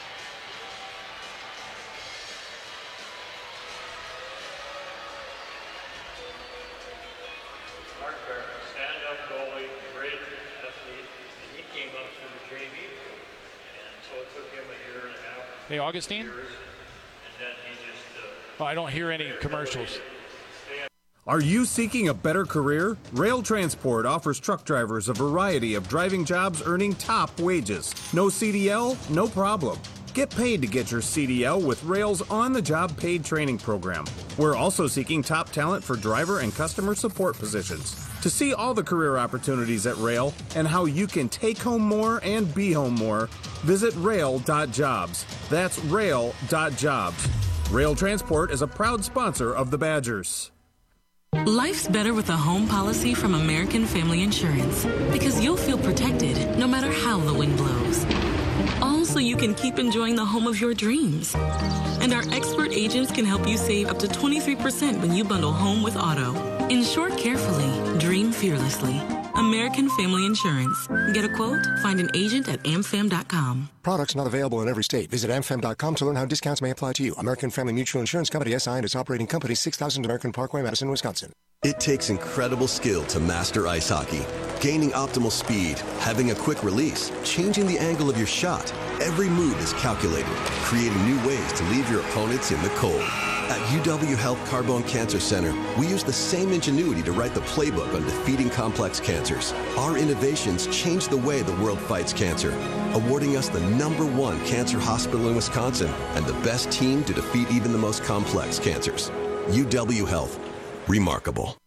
Mark Barron, stand-up goalie, great athlete, and he came up through the JV, and so it took him a year and a half. Hey, Augustine? And then he just... Oh, I don't hear any commercials. Are you seeking a better career? Rail Transport offers truck drivers a variety of driving jobs earning top wages. No CDL? No problem. Get paid to get your CDL with Rail's on-the-job paid training program. We're also seeking top talent for driver and customer support positions. To see all the career opportunities at Rail and how you can take home more and be home more, visit rail.jobs. That's rail.jobs. Rail Transport is a proud sponsor of the Badgers. Life's better with a home policy from American Family Insurance because you'll feel protected no matter how the wind blows. All so you can keep enjoying the home of your dreams. And our expert agents can help you save up to 23% when you bundle home with auto. Insure carefully, dream fearlessly. American Family Insurance. Get a quote? Find an agent at amfam.com. Products not available in every state. Visit amfam.com to learn how discounts may apply to you. American Family Mutual Insurance Company, SI, and its operating company, 6000 American Parkway, Madison, Wisconsin. It takes incredible skill to master ice hockey. Gaining optimal speed, having a quick release, changing the angle of your shot. Every move is calculated, creating new ways to leave your opponents in the cold. At UW Health Carbone Cancer Center, we use the same ingenuity to write the playbook on defeating complex cancers. Our innovations change the way the world fights cancer, awarding us the #1 cancer hospital in Wisconsin and the best team to defeat even the most complex cancers. UW Health. Remarkable.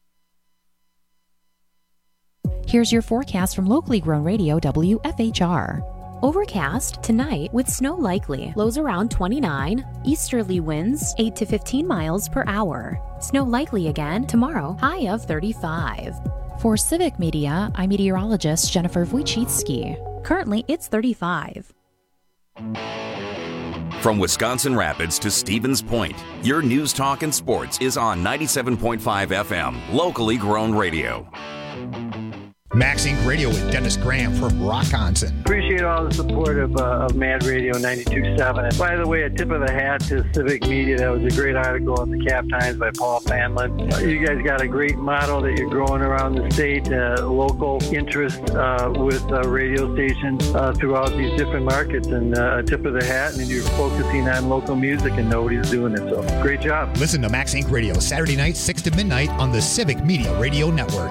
Here's your forecast from locally grown radio WFHR. Overcast tonight with snow likely. Lows around 29. Easterly winds 8 to 15 miles per hour. Snow likely again tomorrow. High of 35. For Civic Media, I'm meteorologist Jennifer Wojcicki. Currently, it's 35. From Wisconsin Rapids to Stevens Point, your news, talk, and sports is on 97.5 FM, locally grown radio. Max Inc. Radio with Dennis Graham from Rockonson. Appreciate all the support of Mad Radio 92.7. And by the way, a tip of the hat to Civic Media. That was a great article in the Cap Times by Paul Fanlin. You guys got a great model that you're growing around the state, local interest with radio stations throughout these different markets. And a tip of the hat, and you're focusing on local music, and nobody's doing it. So great job. Listen to Max Inc. Radio Saturday night, 6 to midnight on the Civic Media Radio Network.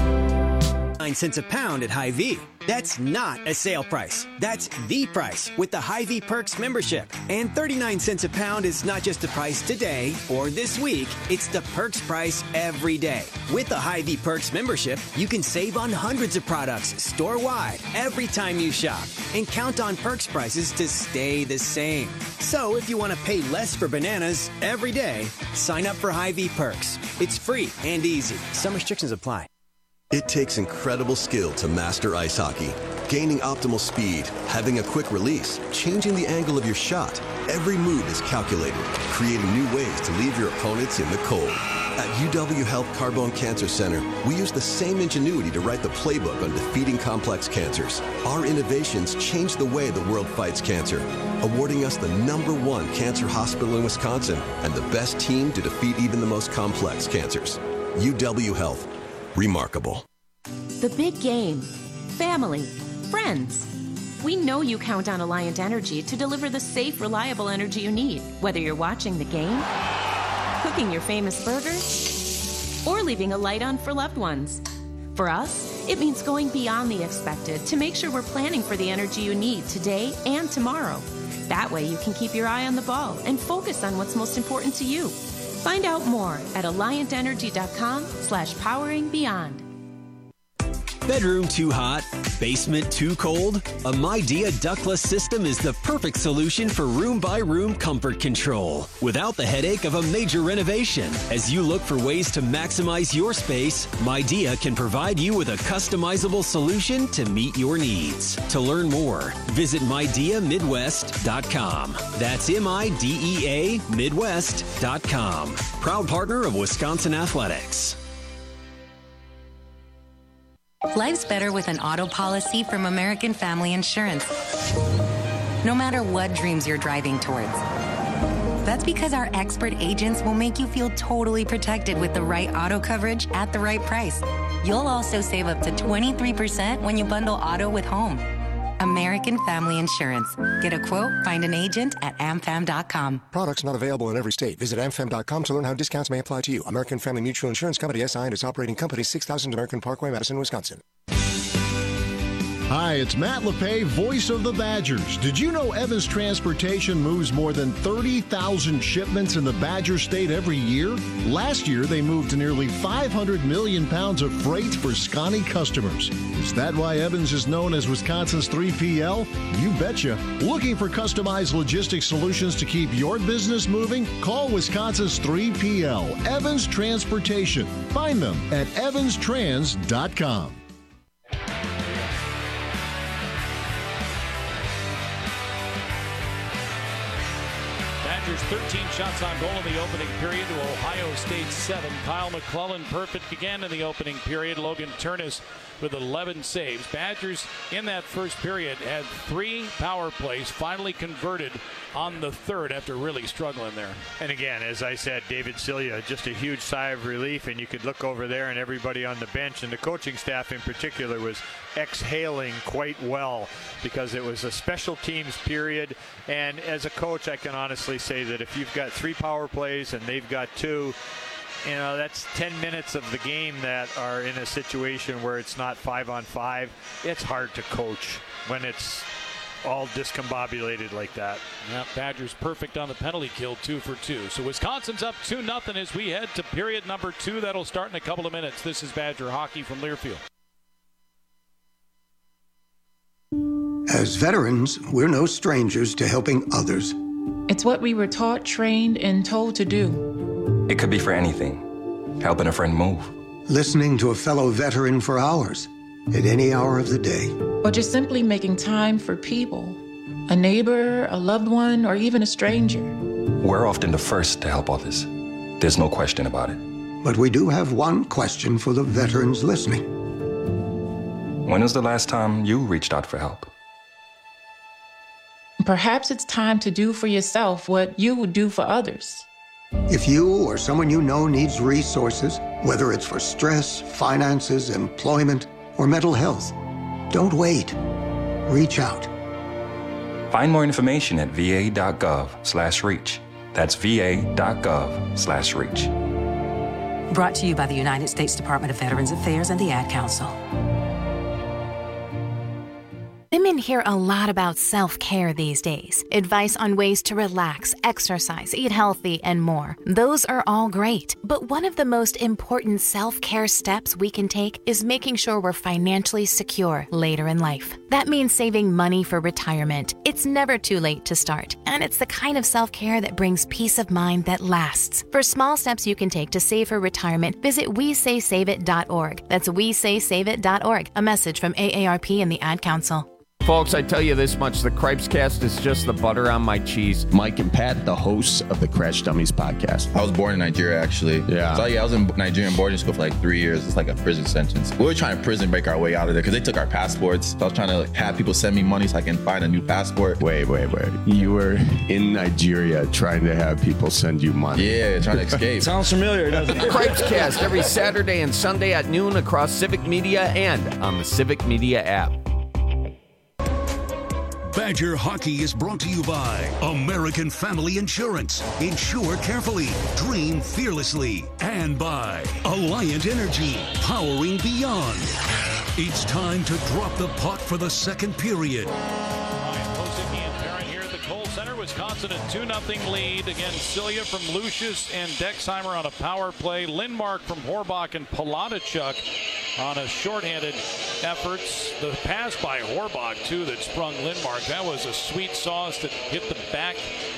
9 cents a pound at Hy-Vee. That's not a sale price. That's the price with the Hy-Vee Perks membership. And 39 cents a pound is not just the price today or this week. It's the Perks price every day. With the Hy-Vee Perks membership, you can save on hundreds of products store-wide every time you shop. And count on Perks prices to stay the same. So if you want to pay less for bananas every day, sign up for Hy-Vee Perks. It's free and easy. Some restrictions apply. It takes incredible skill to master ice hockey. Gaining optimal speed, having a quick release, changing the angle of your shot. Every move is calculated, creating new ways to leave your opponents in the cold. At UW Health Carbone Cancer Center, we use the same ingenuity to write the playbook on defeating complex cancers. Our innovations change the way the world fights cancer, awarding us the #1 cancer hospital in Wisconsin and the best team to defeat even the most complex cancers. UW Health. Remarkable. The big game. Family. Friends. We know you count on Alliant Energy to deliver the safe, reliable energy you need, whether you're watching the game, cooking your famous burgers, or leaving a light on for loved ones. For us, it means going beyond the expected to make sure we're planning for the energy you need today and tomorrow. That way you can keep your eye on the ball and focus on what's most important to you. Find out more at alliantenergy.com/poweringbeyond. Bedroom too hot? Basement too cold? A Midea ductless system is the perfect solution for room-by-room comfort control without the headache of a major renovation. As you look for ways to maximize your space, Midea can provide you with a customizable solution to meet your needs. To learn more, visit MideaMidwest.com. That's MIDEA Midwest.com. Proud partner of Wisconsin Athletics. Life's better with an auto policy from American Family Insurance. No matter what dreams you're driving towards. That's because our expert agents will make you feel totally protected with the right auto coverage at the right price. You'll also save up to 23% when you bundle auto with home. American Family Insurance. Get a quote, find an agent at amfam.com. Products not available in every state. Visit amfam.com to learn how discounts may apply to you. American Family Mutual Insurance Company, SI, and its operating company, 6000 American Parkway, Madison, Wisconsin. Hi, it's Matt LePay, voice of the Badgers. Did you know Evans Transportation moves more than 30,000 shipments in the Badger State every year? Last year, they moved nearly 500 million pounds of freight for Scotty customers. Is that why Evans is known as Wisconsin's 3PL? You betcha. Looking for customized logistics solutions to keep your business moving? Call Wisconsin's 3PL, Evans Transportation. Find them at evanstrans.com. Badgers 13 shots on goal in the opening period to Ohio State 7. Kyle McClellan perfect again in the opening period. Logan Turnus with 11 saves. Badgers in that first period had 3 power plays, finally converted on the third after really struggling there. And again, as I said, David Cilia, just a huge sigh of relief, and you could look over there and everybody on the bench and the coaching staff in particular was exhaling quite well because it was a special teams period. And as a coach, I can honestly say way that if you've got 3 power plays and they've got 2, that's 10 minutes of the game that are in a situation where it's not 5-on-5. It's hard to coach when it's all discombobulated like that. Yeah, Badgers perfect on the penalty kill, 2 for 2. So Wisconsin's up 2-0 as we head to period number 2. That'll start in a couple of minutes. This is Badger hockey from Learfield. As veterans, we're no strangers to helping others. It's what we were taught, trained, and told to do. It could be for anything. Helping a friend move. Listening to a fellow veteran for hours, at any hour of the day. Or just simply making time for people. A neighbor, a loved one, or even a stranger. We're often the first to help others. There's no question about it. But we do have one question for the veterans listening. When was the last time you reached out for help? Perhaps it's time to do for yourself what you would do for others. If you or someone you know needs resources, whether it's for stress, finances, employment, or mental health, don't wait. Reach out. Find more information at va.gov/reach. That's va.gov/reach. Brought to you by the United States Department of Veterans Affairs and the Ad Council. Women hear a lot about self-care these days. Advice on ways to relax, exercise, eat healthy, and more. Those are all great. But one of the most important self-care steps we can take is making sure we're financially secure later in life. That means saving money for retirement. It's never too late to start. And it's the kind of self-care that brings peace of mind that lasts. For small steps you can take to save for retirement, visit WeSaySaveIt.org. That's WeSaySaveIt.org. A message from AARP and the Ad Council. Folks, I tell you this much, the Cripescast is just the butter on my cheese. Mike and Pat, the hosts of the Crash Dummies podcast. I was born in Nigeria, actually. Yeah. So, I was in Nigerian boarding school for like 3 years. It's like a prison sentence. We were trying to prison break our way out of there because they took our passports. So I was trying to have people send me money so I can find a new passport. Wait. You were in Nigeria trying to have people send you money. Yeah, trying to escape. Sounds familiar, doesn't it? Cripescast every Saturday and Sunday at noon across Civic Media and on the Civic Media app. Badger Hockey is brought to you by American Family Insurance. Insure carefully, dream fearlessly. And by Alliant Energy, powering beyond. It's time to drop the puck for the second period. Center, Wisconsin, a 2-0 lead against Cilia from Lucius and Dexheimer on a power play. Lindmark from Horbach and Palatichuk on a shorthanded efforts. The pass by Horbach, too, that sprung Lindmark. That was a sweet sauce that hit the back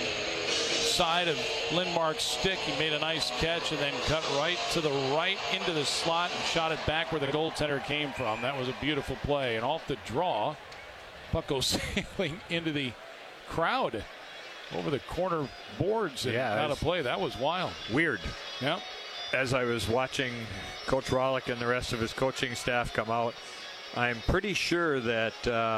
side of Lindmark's stick. He made a nice catch and then cut right to the right into the slot and shot it back where the goaltender came from. That was a beautiful play. And off the draw, puck goes sailing into the crowd over the corner boards and out of play. That was wild. Weird. Yep. As I was watching Coach Rollick and the rest of his coaching staff come out, I'm pretty sure that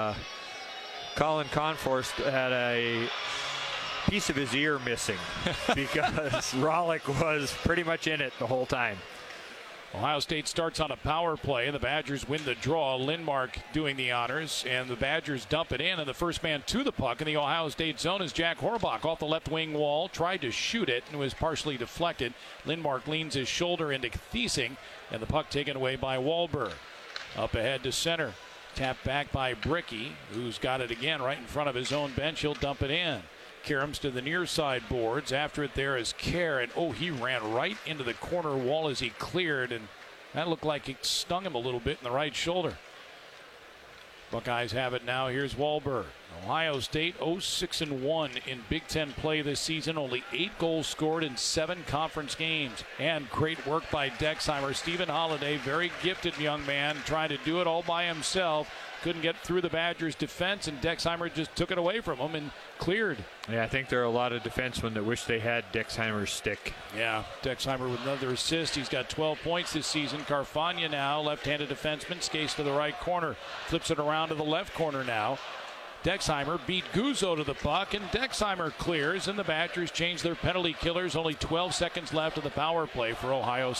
Colin Conforst had a piece of his ear missing because Rollick was pretty much in it the whole time. Ohio State starts on a power play, and the Badgers win the draw. Lindmark doing the honors, and the Badgers dump it in, and the first man to the puck in the Ohio State zone is Jack Horbach off the left wing wall, tried to shoot it and was partially deflected. Lindmark leans his shoulder into Thiesing, and the puck taken away by Wahlberg. Up ahead to center, tapped back by Bricky, who's got it again right in front of his own bench. He'll dump it in. Karams to the near side boards. After it there is Kerr, and he ran right into the corner wall as he cleared, and that looked like it stung him a little bit in the right shoulder. Buckeyes have it now. Here's Wahlberg. Ohio State 0-6-1 in Big Ten play this season. Only 8 goals scored in 7 conference games. And great work by Dexheimer. Stephen Holiday, very gifted young man, trying to do it all by himself. Couldn't get through the Badgers' defense, and Dexheimer just took it away from him and cleared. Yeah, I think there are a lot of defensemen that wish they had Dexheimer's stick. Yeah, Dexheimer with another assist. He's got 12 points this season. Carfagna now, left-handed defenseman, skates to the right corner. Flips it around to the left corner now. Dexheimer beat Guzzo to the puck, and Dexheimer clears, and the Badgers change their penalty killers. Only 12 seconds left of the power play for Ohio State.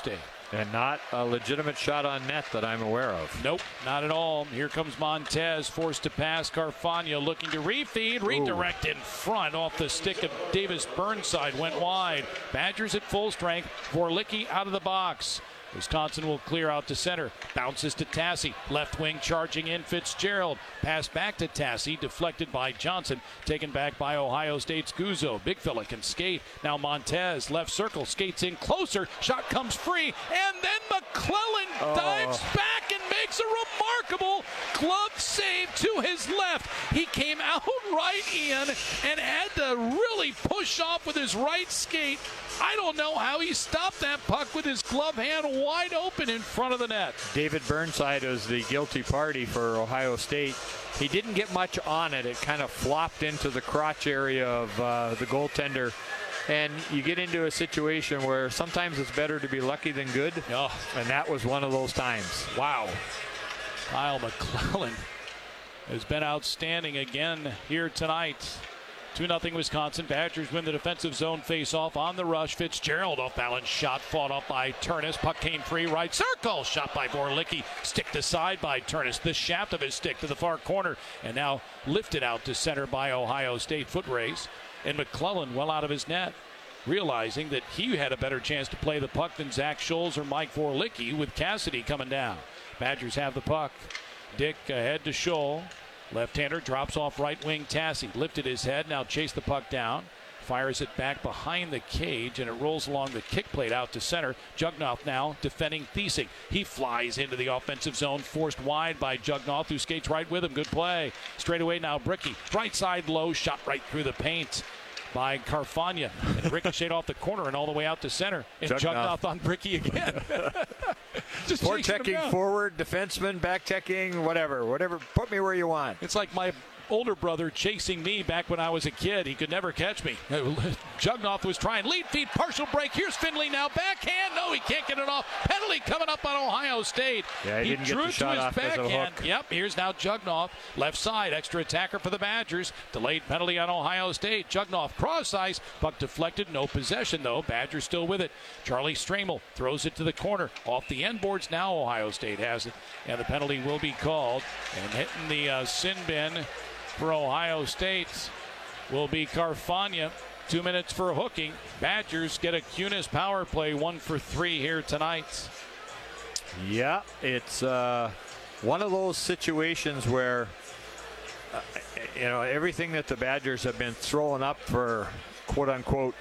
And not a legitimate shot on net that I'm aware of. Nope, not at all. Here comes Montez, forced to pass. Carfagna looking to refeed, redirect in front off the stick of Davis Burnside, went wide. Badgers at full strength. Vorlicki out of the box. Wisconsin will clear out to center. Bounces to Tassi. Left wing charging in Fitzgerald. Pass back to Tassi. Deflected by Johnson. Taken back by Ohio State's Guzzo. Big fella can skate. Now Montez. Left circle. Skates in closer. Shot comes free. And then McClellan dives back and makes a remarkable glove save to his left. He came out right in and had to really push off with his right skate. I don't know how he stopped that puck with his glove hand wide open in front of the net. David Burnside was the guilty party for Ohio State. He didn't get much on it. It kind of flopped into the crotch area of the goaltender. And you get into a situation where sometimes it's better to be lucky than good. Oh. And that was one of those times. Wow. Kyle McClellan has been outstanding again here tonight. 2-0 Wisconsin. Badgers win the defensive zone face-off on the rush. Fitzgerald off-balance shot fought off by Turnus. Puck came free, right circle. Shot by Vorlicki. Stick to side by Turnus. The shaft of his stick to the far corner. And now lifted out to center by Ohio State. Foot race. And McClellan well out of his net, realizing that he had a better chance to play the puck than Zach Scholes or Mike Vorlicki with Cassidy coming down. Badgers have the puck. Dick ahead to Scholl. Left-hander drops off right wing. Tassi lifted his head, now chased the puck down, fires it back behind the cage, and it rolls along the kick plate out to center. Jugnoff now defending Thiesing. He flies into the offensive zone, forced wide by Jugnoff, who skates right with him. Good play. Straight away now Bricky. Right side low, shot right through the paint by Carfagna. And ricocheted off the corner and all the way out to center. And Jugnoff on Bricky again. Just checking forward, defenseman, back checking, whatever. Put me where you want. It's like my older brother chasing me back when I was a kid. He could never catch me. Jugnoff was trying. Lead feed, partial break. Here's Finley now. Backhand. No, he can't get it off. Penalty coming up on Ohio State. Yeah, he didn't drew get the shot off as a hook. Yep, here's now Jugnoff. Left side, extra attacker for the Badgers. Delayed penalty on Ohio State. Jugnoff cross ice. Puck deflected. No possession, though. Badgers still with it. Charlie Stramel throws it to the corner. Off the end boards now, Ohio State has it. And the penalty will be called. And hitting the sin bin for Ohio State will be Carfagna. 2 minutes for hooking. Badgers get a Kunis power play, 1 for 3 here tonight. Yeah, it's one of those situations where everything that the Badgers have been throwing up for quote unquote.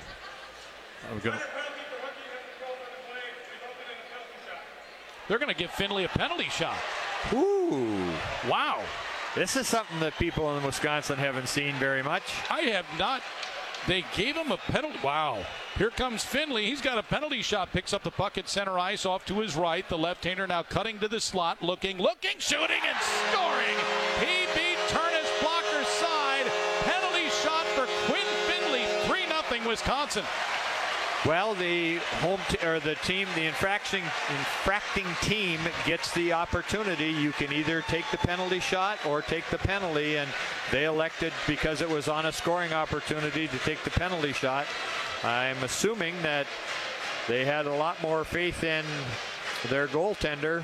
They're going to give Finley a penalty shot. Ooh. Wow. This is something that people in Wisconsin haven't seen very much. I have not. They gave him a penalty. Wow. Here comes Finley. He's got a penalty shot. Picks up the puck at center ice off to his right. The left-hander now cutting to the slot. Looking, shooting, and scoring. He beat Turnus, blocker side. Penalty shot for Quinn Finley. 3-0 Wisconsin. Well, the infracting team gets the opportunity. You can either take the penalty shot or take the penalty, and they elected, because it was on a scoring opportunity, to take the penalty shot. I'm assuming that they had a lot more faith in their goaltender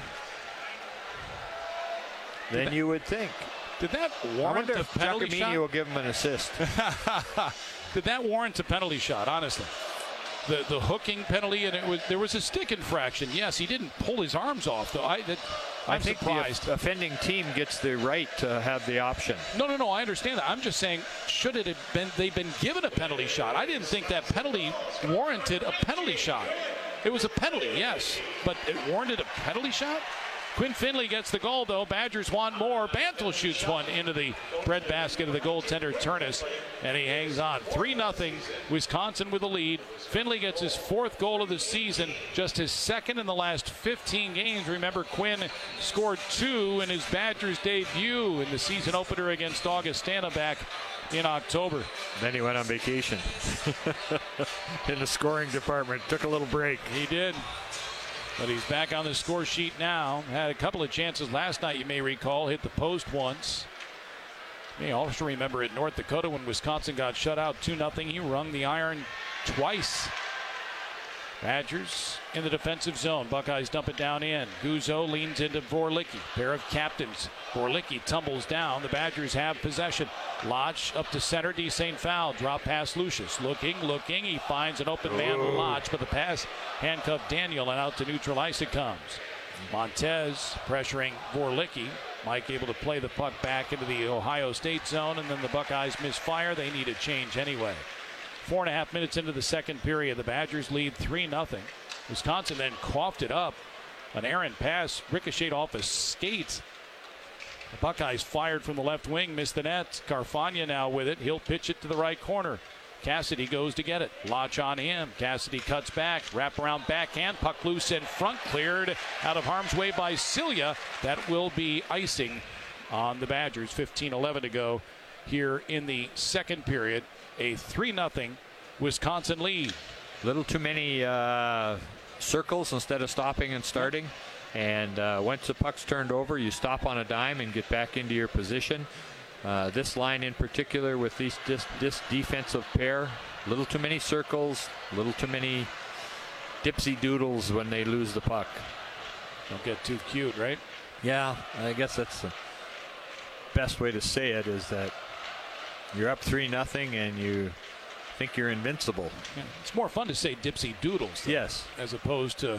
than you would think. Did that warrant a penalty shot? Giacomini will give him an assist. Did that warrant a penalty shot, honestly? The hooking penalty, and there was a stick infraction. Yes, he didn't pull his arms off, though. I'm think surprised. The offending team gets the right to have the option. No, I understand that. I'm just saying, should it have been, they've been given a penalty shot. I didn't think that penalty warranted a penalty shot. It was a penalty, yes, but it warranted a penalty shot? Quinn Finley gets the goal, though. Badgers want more. Bantle shoots one into the breadbasket of the goaltender, Turnus, and he hangs on. 3-0, Wisconsin with the lead. Finley gets his 4th goal of the season, just his 2nd in the last 15 games. Remember, Quinn scored 2 in his Badgers debut in the season opener against Augustana back in October. Then he went on vacation in the scoring department. Took a little break. He did. But he's back on the score sheet now. Had a couple of chances last night, you may recall. Hit the post once. You may also remember at North Dakota when Wisconsin got shut out 2-0. He rung the iron twice. Badgers in the defensive zone. Buckeyes dump it down in. Guzzo leans into Vorlicki. Pair of captains. Vorlicki tumbles down. The Badgers have possession. Lodge up to center. D. St. Foul. Drop pass Lucius. Looking. He finds an open man, Lodge, but the pass handcuffed Daniel, and out to neutral ice it comes. Montez pressuring Vorlicki. Mike able to play the puck back into the Ohio State zone, and then the Buckeyes misfire. They need a change anyway. 4.5 minutes into the second period, the Badgers lead 3-0. Wisconsin then coughed it up. An errant pass ricocheted off his skates. The Buckeyes fired from the left wing, missed the net. Carfagna now with it. He'll pitch it to the right corner. Cassidy goes to get it. Lodge on him. Cassidy cuts back. Wrap around backhand. Puck loose in front. Cleared out of harm's way by Cilia. That will be icing on the Badgers. 15-11 to go here in the second period. A 3-0 Wisconsin lead. Little too many circles instead of stopping and starting. And once the puck's turned over, you stop on a dime and get back into your position. This line in particular with this defensive pair, little too many circles, little too many dipsy doodles when they lose the puck. Don't get too cute, right? Yeah, I guess that's the best way to say it, is that you're up 3-0 and you think you're invincible. Yeah, it's more fun to say dipsy doodles, though, yes, as opposed to,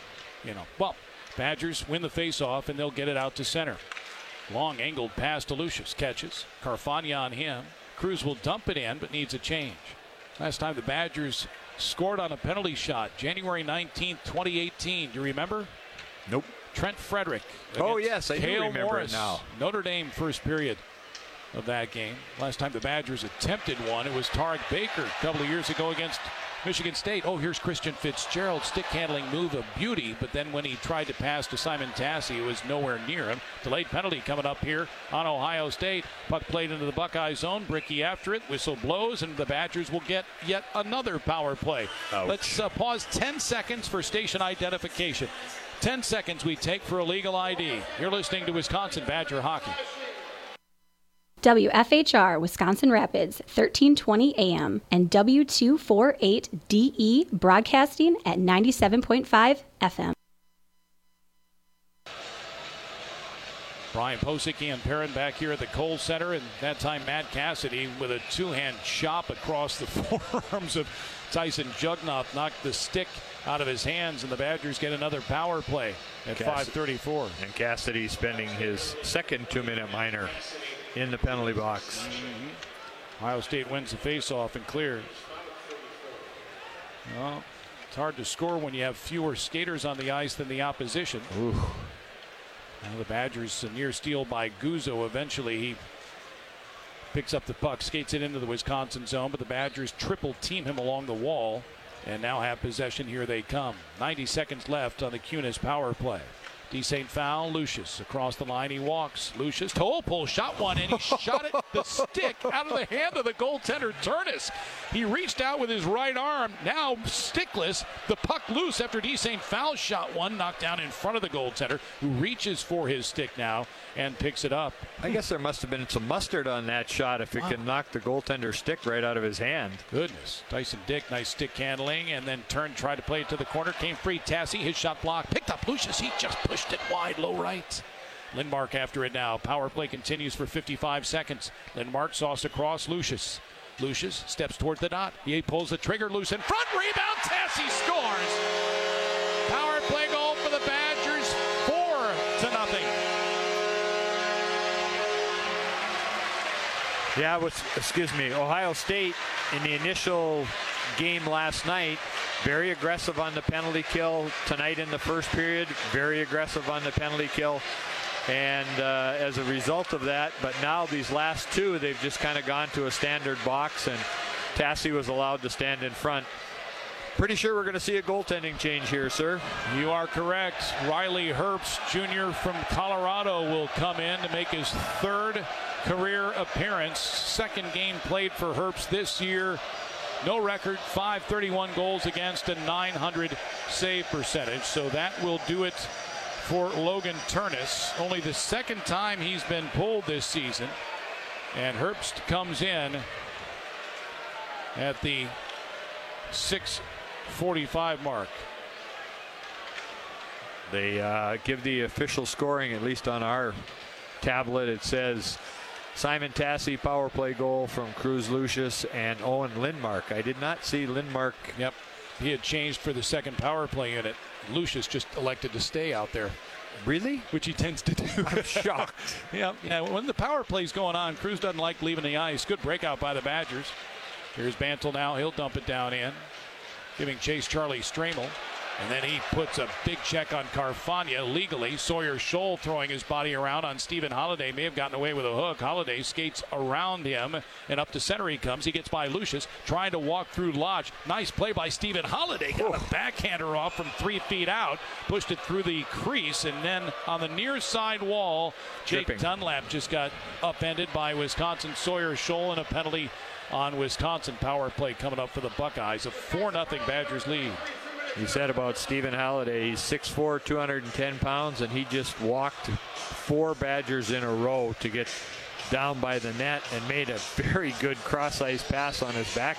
well, Badgers win the face-off and they'll get it out to center. Long angled pass to Lucius. Catches. Carfagna on him. Cruz will dump it in, but needs a change. Last time the Badgers scored on a penalty shot, January 19th, 2018. Do you remember? Nope. Trent Frederick. Oh, yes, I do remember Morris. it now. Notre Dame first period of that game. Last time the Badgers attempted one, it was Tarek Baker a couple of years ago against Michigan State. Oh, here's Christian Fitzgerald. Stick handling move of beauty, but then when he tried to pass to Simon Tassi, it was nowhere near him. Delayed penalty coming up here on Ohio State. Puck played into the Buckeye zone. Bricky after it. Whistle blows, and the Badgers will get yet another power play. Ouch. Let's pause 10 seconds for station identification. 10 seconds we take for a legal ID. You're listening to Wisconsin Badger Hockey. WFHR Wisconsin Rapids, 1320 AM, and W248DE broadcasting at 97.5 FM. Brian Posicki and Perrin back here at the Kohl Center, and that time Matt Cassidy with a two-hand chop across the forearms of Tyson Jugnoff knocked the stick out of his hands, and the Badgers get another power play at 5:34. And Cassidy spending his second 2-minute minor in the penalty box. Ohio State wins the faceoff and clears. Well, it's hard to score when you have fewer skaters on the ice than the opposition. Ooh. Now the Badgers, a near steal by Guzzo. Eventually he picks up the puck, skates it into the Wisconsin zone, but the Badgers triple team him along the wall and now have possession. Here they come. 90 seconds left on the Kunis power play. D. St. Foul, Lucius across the line. He walks. Lucius, toe pull, shot one, and he shot it the stick out of the hand of the goaltender, Turnus. He reached out with his right arm, now stickless. The puck loose after D. St. Foul shot one, knocked down in front of the goaltender, who reaches for his stick now and picks it up. I guess there must have been some mustard on that shot if it can knock the goaltender's stick right out of his hand. Goodness. Tyson Dick, nice stick handling, and then turned, tried to play it to the corner, came free. Tassi, his shot blocked, picked up Lucius. He just pushed it wide, low right. Lindmark after it now. Power play continues for 55 seconds. Lindmark sauce across Lucius. Lucius steps towards the dot. He pulls the trigger loose in front. Rebound. Tassi scores. Power play goal for the Badgers. 4-0. Yeah, Ohio State in the initial game last night, very aggressive on the penalty kill. Tonight in the first period, very aggressive on the penalty kill. And as a result of that, but now these last two, they've just kind of gone to a standard box, and Tassi was allowed to stand in front. Pretty sure we're going to see a goaltending change here, sir. You are correct. Riley Herbst Jr. from Colorado will come in to make his third career appearance. Second game played for Herbst this year. No record, 531 goals against, a .900 save percentage. So that will do it for Logan Turnus. Only the second time he's been pulled this season. And Herbst comes in at the 6 45 mark. They give the official scoring, at least on our tablet. It says Simon Tassi power play goal from Cruz Lucius and Owen Lindmark. I did not see Lindmark. Yep. He had changed for the second power play unit. Lucius just elected to stay out there. Really? Which he tends to do. I'm shocked. Yeah. When the power play's going on, Cruz doesn't like leaving the ice. Good breakout by the Badgers. Here's Bantle now. He'll dump it down in, giving chase Charlie Stramel. And then he puts a big check on Carfagna legally. Sawyer Scholl throwing his body around on Stephen Holiday. May have gotten away with a hook. Holiday skates around him, and up to center he comes. He gets by Lucius, trying to walk through Lodge. Nice play by Stephen Holiday. Got a backhander off from 3 feet out. Pushed it through the crease, and then on the near side wall, Jake Dunlap just got upended by Wisconsin Sawyer Scholl, and a penalty on Wisconsin. Power play coming up for the Buckeyes. A 4-0 Badgers lead. You said about Stephen Holiday, he's 6'4", 210 pounds, and he just walked 4 Badgers in a row to get down by the net and made a very good cross-ice pass on his back